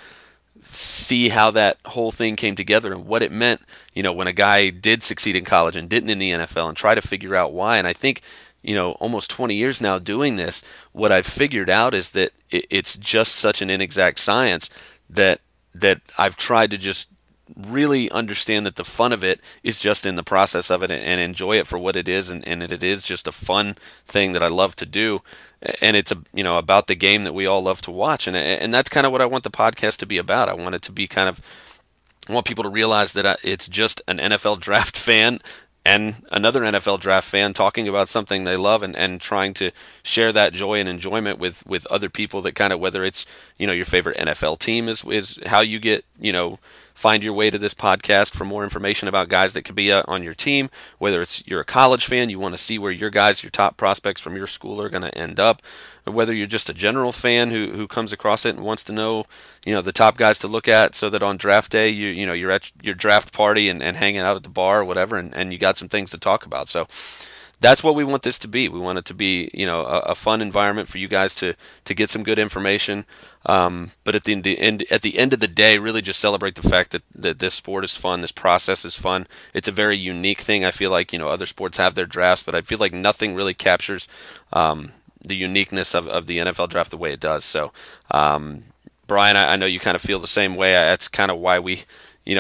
see how that whole thing came together and what it meant, you know, when a guy did succeed in college and didn't in the N F L, and try to figure out why. And I think, you know, almost twenty years now doing this, what I've figured out is that it's just such an inexact science that that I've tried to just really understand that the fun of it is just in the process of it, and enjoy it for what it is, and, and it is just a fun thing that I love to do. And it's a, you know, about the game that we all love to watch, and and that's kind of what I want the podcast to be about. I want it to be kind of, I want people to realize that it's just an N F L draft fan and another N F L draft fan talking about something they love, and, and trying to share that joy and enjoyment with, with other people that kind of, whether it's, you know, your favorite N F L team is, is how you get, you know, find your way to this podcast for more information about guys that could be uh, on your team, whether it's you're a college fan, you want to see where your guys, your top prospects from your school are going to end up, or whether you're just a general fan who, who comes across it and wants to know, you know, the top guys to look at, so that on draft day, you you know, you're at your draft party and, and hanging out at the bar or whatever, and, and you got some things to talk about. So that's what we want this to be. We want it to be, you know, a, a fun environment for you guys to, to get some good information. Um, but at the end, at the end of the day, really just celebrate the fact that, that this sport is fun. This process is fun. It's a very unique thing. I feel like, you know, other sports have their drafts, but I feel like nothing really captures um, the uniqueness of, of the N F L draft the way it does. So, um, Brian, I, I know you kind of feel the same way. That's kind of why we, you know,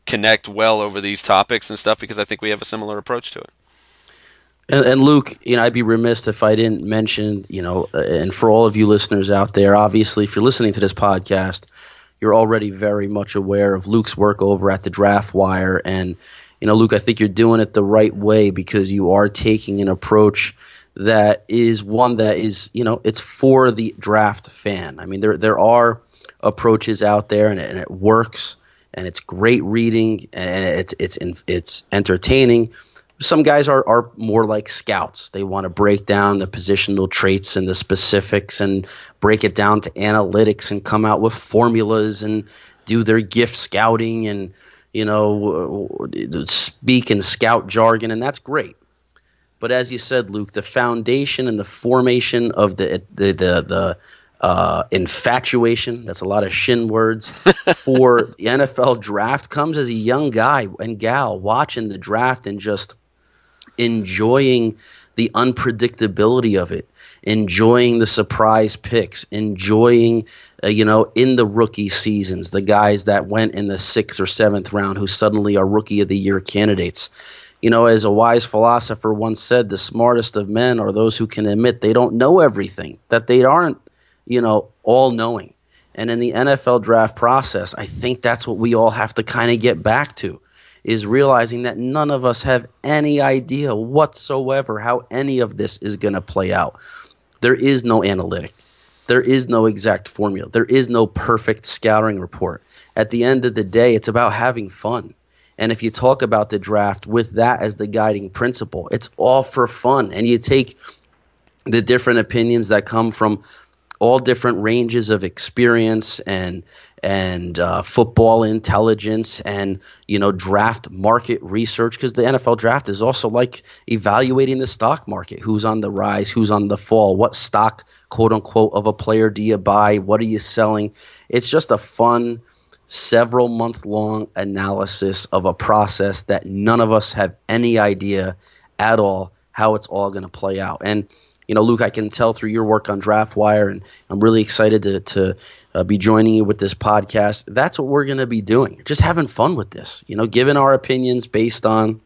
connect well over these topics and stuff because I think we have a similar approach to it.
And, and Luke, you know, I'd be remiss if I didn't mention, you know, uh, and for all of you listeners out there, obviously, if you're listening to this podcast, you're already very much aware of Luke's work over at the Draft Wire. And, you know, Luke, I think you're doing it the right way because you are taking an approach that is one that is, you know, it's for the draft fan. I mean, there there are approaches out there, and it, and it works, and it's great reading, and it's it's it's entertaining. Some guys are, are more like scouts. They want to break down the positional traits and the specifics and break it down to analytics and come out with formulas and do their gift scouting and, you know, speak in scout jargon, and that's great. But as you said, Luke, the foundation and the formation of the the the, the uh, infatuation, that's a lot of shin words, for the N F L draft comes as a young guy and gal watching the draft and just enjoying the unpredictability of it, enjoying the surprise picks, enjoying, uh, you know, in the rookie seasons, the guys that went in the sixth or seventh round who suddenly are rookie of the year candidates. You know, as a wise philosopher once said, the smartest of men are those who can admit they don't know everything, that they aren't, you know, all knowing. And in the N F L draft process, I think that's what we all have to kind of get back to, is realizing that none of us have any idea whatsoever how any of this is going to play out. There is no analytic. There is no exact formula. There is no perfect scouting report. At the end of the day, it's about having fun. And if you talk about the draft with that as the guiding principle, it's all for fun. And you take the different opinions that come from all different ranges of experience and and uh, football intelligence and, you know, draft market research, because the N F L draft is also like evaluating the stock market. Who's on the rise? Who's on the fall? What stock, quote unquote, of a player do you buy? What are you selling? It's just a fun several month long analysis of a process that none of us have any idea at all how it's all going to play out. And, you know, Luke, I can tell through your work on Draft Wire, and I'm really excited to, to uh, be joining you with this podcast. That's what we're going to be doing, just having fun with this, you know, giving our opinions based on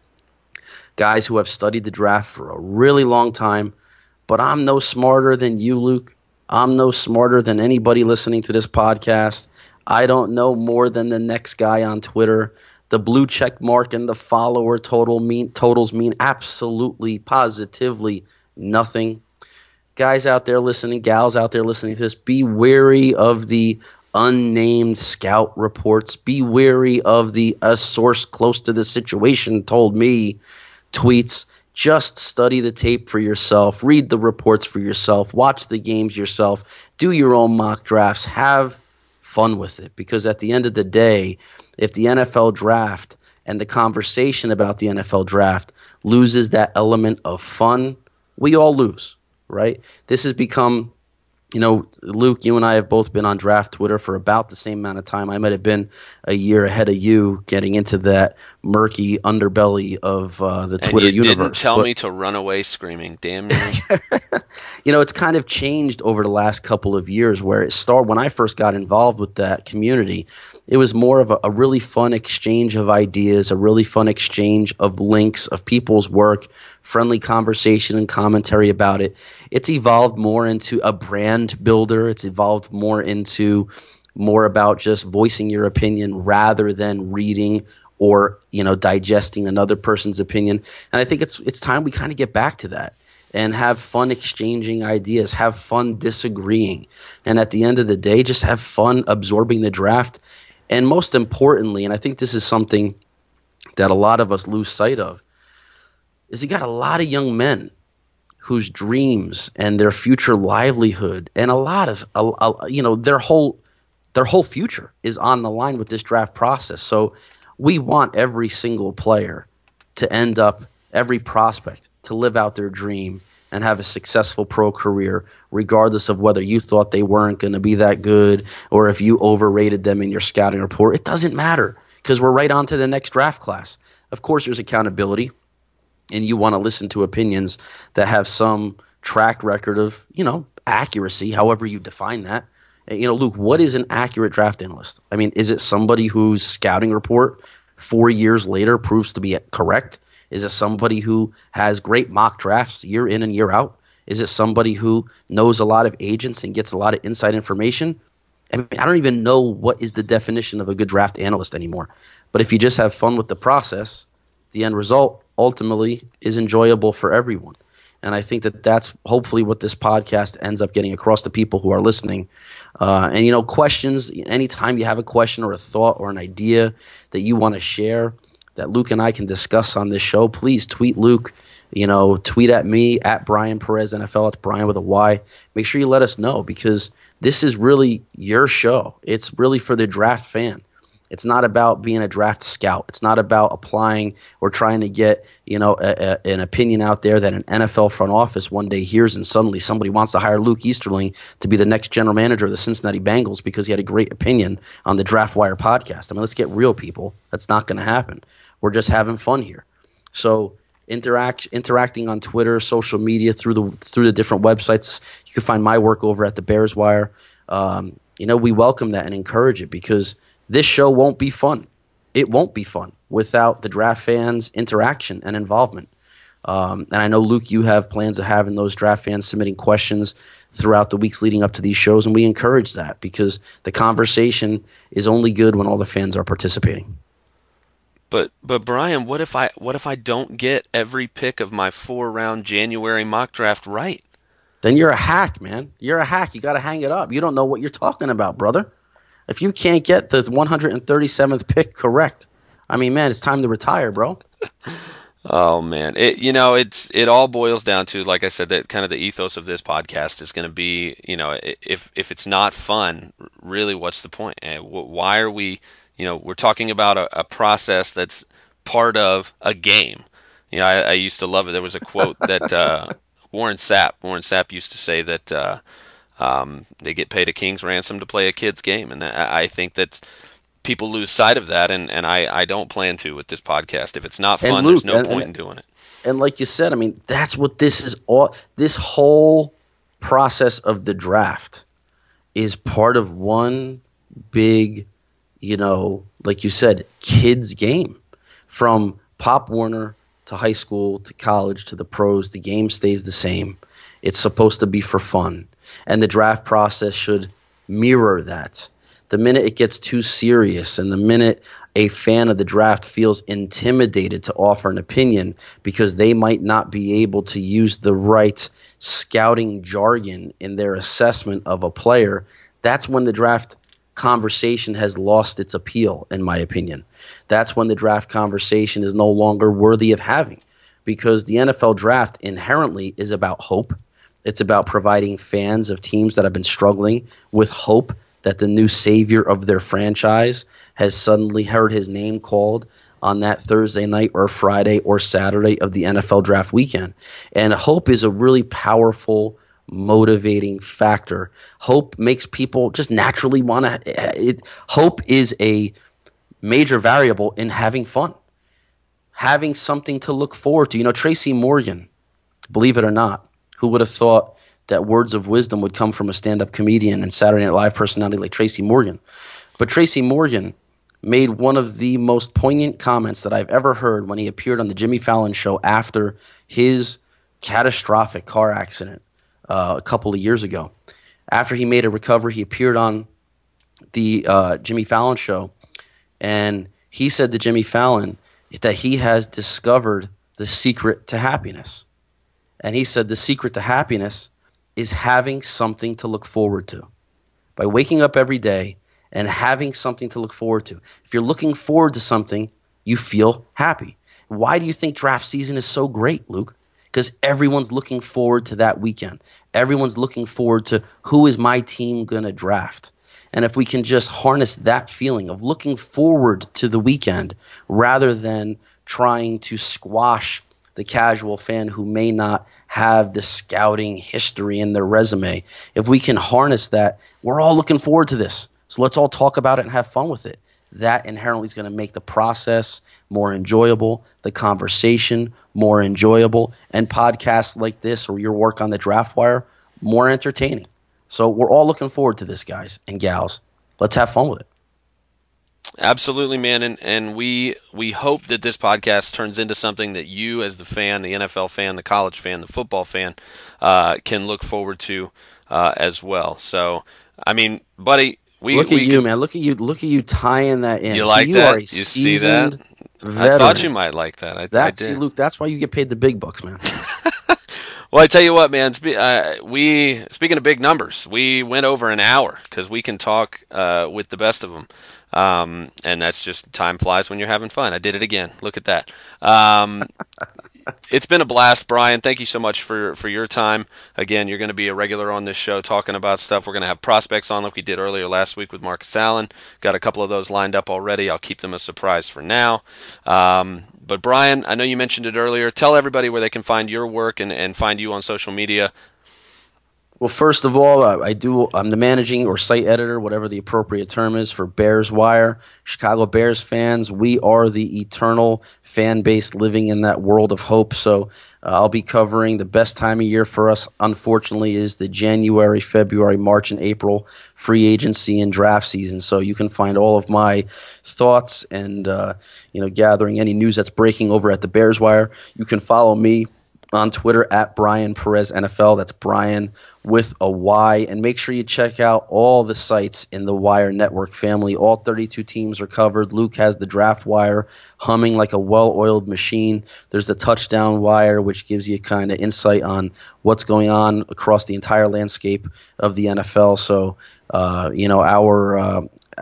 guys who have studied the draft for a really long time. But I'm no smarter than you, Luke. I'm no smarter than anybody listening to this podcast. I don't know more than the next guy on Twitter. The blue check mark and the follower total mean totals mean absolutely, positively nothing. Guys out there listening, gals out there listening to this, be wary of the unnamed scout reports. Be wary of the a source close to the situation told me tweets. Just study the tape for yourself. Read the reports for yourself. Watch the games yourself. Do your own mock drafts. Have fun with it, because at the end of the day, if the N F L draft and the conversation about the N F L draft loses that element of fun, we all lose, right? This has become, you know, Luke, you and I have both been on draft Twitter for about the same amount of time. I might have been a year ahead of you getting into that murky underbelly of uh, the
and
Twitter
you
universe.
Didn't tell
but,
me to run away screaming, damn you.
You know, it's kind of changed over the last couple of years, where it started when I first got involved with that community. It was more of a, a really fun exchange of ideas, a really fun exchange of links of people's work, friendly conversation and commentary about it. It's evolved more into a brand builder. It's evolved more into more about just voicing your opinion rather than reading or, you know, digesting another person's opinion. And I think it's it's time we kind of get back to that and have fun exchanging ideas, have fun disagreeing. And at the end of the day, just have fun absorbing the draft. And most importantly, and I think this is something that a lot of us lose sight of, is you got a lot of young men whose dreams and their future livelihood and a lot of, a, a, you know, their whole their whole future is on the line with this draft process. So we want every single player to end up, every prospect, to live out their dream and have a successful pro career, regardless of whether you thought they weren't going to be that good or if you overrated them in your scouting report. It doesn't matter, because we're right on to the next draft class. Of course, there's accountability, and you want to listen to opinions that have some track record of, you know, accuracy, however you define that. You know, Luke, what is an accurate draft analyst? I mean, is it somebody whose scouting report four years later proves to be correct? Is it somebody who has great mock drafts year in and year out? Is it somebody who knows a lot of agents and gets a lot of inside information? I mean, I don't even know what is the definition of a good draft analyst anymore. But if you just have fun with the process, the end result ultimately is enjoyable for everyone. And I think that that's hopefully what this podcast ends up getting across to people who are listening. Uh, and, you know, questions, anytime you have a question or a thought or an idea that you want to share that Luke and I can discuss on this show, please tweet Luke, you know, tweet at me, at Brian Perez N F L. It's Brian with a Y. Make sure you let us know, because this is really your show. It's really for the draft fan. It's not about being a draft scout. It's not about applying or trying to get, you know, a, a, an opinion out there that an N F L front office one day hears and suddenly somebody wants to hire Luke Easterling to be the next general manager of the Cincinnati Bengals because he had a great opinion on the Draft Wire podcast. I mean, let's get real, people. That's not going to happen. We're just having fun here. So interact interacting on Twitter, social media, through the through the different websites. You can find my work over at the Bears Wire. Um, you know, we welcome that and encourage it, because this show won't be fun. It won't be fun without the draft fans' interaction and involvement. Um, and I know, Luke, you have plans of having those draft fans submitting questions throughout the weeks leading up to these shows, and we encourage that, because the conversation is only good when all the fans are participating.
But but Brian, what if I what if I don't get every pick of my four round January mock draft right?
Then you're a hack, man. You're a hack. You got to hang it up. You don't know what you're talking about, brother. If you can't get the one hundred thirty-seventh pick correct, I mean, man, it's time to retire, bro.
Oh man, it you know it's it all boils down to, like I said, that kind of the ethos of this podcast is going to be, you know, if if it's not fun, really, what's the point? Why are we, you know, we're talking about a, a process that's part of a game. You know, I, I used to love it. There was a quote that uh, Warren Sapp Warren Sapp used to say that. Uh, Um, they get paid a king's ransom to play a kid's game, and I, I think that people lose sight of that, and, and I, I don't plan to with this podcast. If it's not fun, Luke, there's no and, point and, in doing it.
And like you said, I mean, that's what this is all. This whole process of the draft is part of one big, you know, like you said, kids' game. From Pop Warner to high school to college to the pros, the game stays the same. It's supposed to be for fun. And the draft process should mirror that. The minute it gets too serious, and the minute a fan of the draft feels intimidated to offer an opinion because they might not be able to use the right scouting jargon in their assessment of a player, that's when the draft conversation has lost its appeal, in my opinion. That's when the draft conversation is no longer worthy of having, because the N F L draft inherently is about hope. It's about providing fans of teams that have been struggling with hope that the new savior of their franchise has suddenly heard his name called on that Thursday night or Friday or Saturday of the N F L draft weekend. And hope is a really powerful, motivating factor. Hope makes people just naturally want to – hope is a major variable in having fun, having something to look forward to. You know, Tracy Morgan, believe it or not, who would have thought that words of wisdom would come from a stand-up comedian and Saturday Night Live personality like Tracy Morgan? But Tracy Morgan made one of the most poignant comments that I've ever heard when he appeared on the Jimmy Fallon show after his catastrophic car accident uh, a couple of years ago. After he made a recovery, he appeared on the uh, Jimmy Fallon show, and he said to Jimmy Fallon that he has discovered the secret to happiness. And he said the secret to happiness is having something to look forward to. By waking up every day and having something to look forward to. If you're looking forward to something, you feel happy. Why do you think draft season is so great, Luke? Because everyone's looking forward to that weekend. Everyone's looking forward to, who is my team going to draft? And if we can just harness that feeling of looking forward to the weekend rather than trying to squash the casual fan who may not have the scouting history in their resume, if we can harness that, we're all looking forward to this. So let's all talk about it and have fun with it. That inherently is going to make the process more enjoyable, the conversation more enjoyable, and podcasts like this or your work on the Draft Wire more entertaining. So we're all looking forward to this, guys and gals. Let's have fun with it.
Absolutely, man, and and we we hope that this podcast turns into something that you, as the fan, the N F L fan, the college fan, the football fan, uh, can look forward to uh, as well. So, I mean, buddy, we
Look at
we
you,
could.
man. Look at you. Look at you tying that in.
You
See,
like
you are
that?
a
You see that?
seasoned
I thought you
veteran.
might like that. I I
That see,
did.
Luke. That's why you get paid the big bucks, man.
Well, I tell you what, man. Spe- uh, we speaking of big numbers, we went over an hour because we can talk uh, with the best of them, um, and that's just time flies when you're having fun. I did it again. Look at that. Um, it's been a blast, Brian. Thank you so much for for your time. Again, you're going to be a regular on this show talking about stuff. We're going to have prospects on like we did earlier last week with Marcus Allen. Got a couple of those lined up already. I'll keep them a surprise for now. Um, but Brian, I know you mentioned it earlier. Tell everybody where they can find your work and, and find you on social media.
Well, first of all, uh, I do. I'm the managing or site editor, whatever the appropriate term is, for Bears Wire. Chicago Bears fans, we are the eternal fan base living in that world of hope. So uh, I'll be covering the best time of year for us. Unfortunately, is the January, February, March, and April free agency and draft season. So you can find all of my thoughts and uh, you know gathering any news that's breaking over at the Bears Wire. You can follow me on Twitter at Brian Perez N F L. That's Brian with a Y. And make sure you check out all the sites in the Wire Network family. All thirty-two teams are covered. Luke has the Draft Wire humming like a well-oiled machine. There's the Touchdown Wire, which gives you kind of insight on what's going on across the entire landscape of the N F L. So, uh, you know, our uh,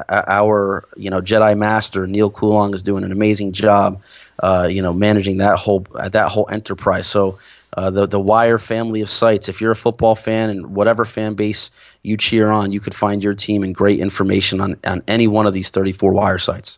our you know Jedi Master Neil Coulong is doing an amazing job. Uh, you know, managing that whole that whole enterprise. So uh, the the Wire family of sites. If you're a football fan and whatever fan base you cheer on, you could find your team and great information on, on any one of these thirty-four Wire sites.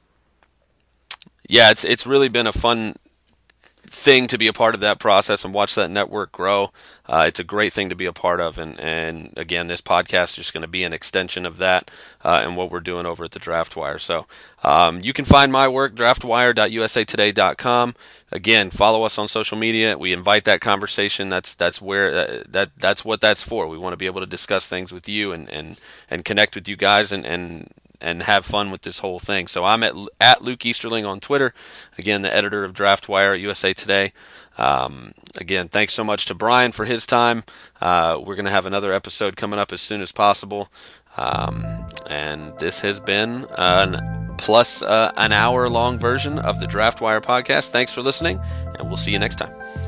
Yeah, it's it's really been a fun thing to be a part of that process and watch that network grow. Uh, it's a great thing to be a part of, and and again, this podcast is just going to be an extension of that uh, and what we're doing over at the Draft Wire. So um, you can find my work draft wire dot u s a today dot com. Again, follow us on social media. We invite that conversation. That's that's where uh, that that's what that's for. We want to be able to discuss things with you and and and connect with you guys and and and have fun with this whole thing. So I'm at at Luke Easterling on Twitter. Again, the editor of Draft Wire at U S A Today. Um, again, thanks so much to Brian for his time. Uh, we're going to have another episode coming up as soon as possible. Um, and this has been an plus uh, an hour long version of the Draft Wire podcast. Thanks for listening, and we'll see you next time.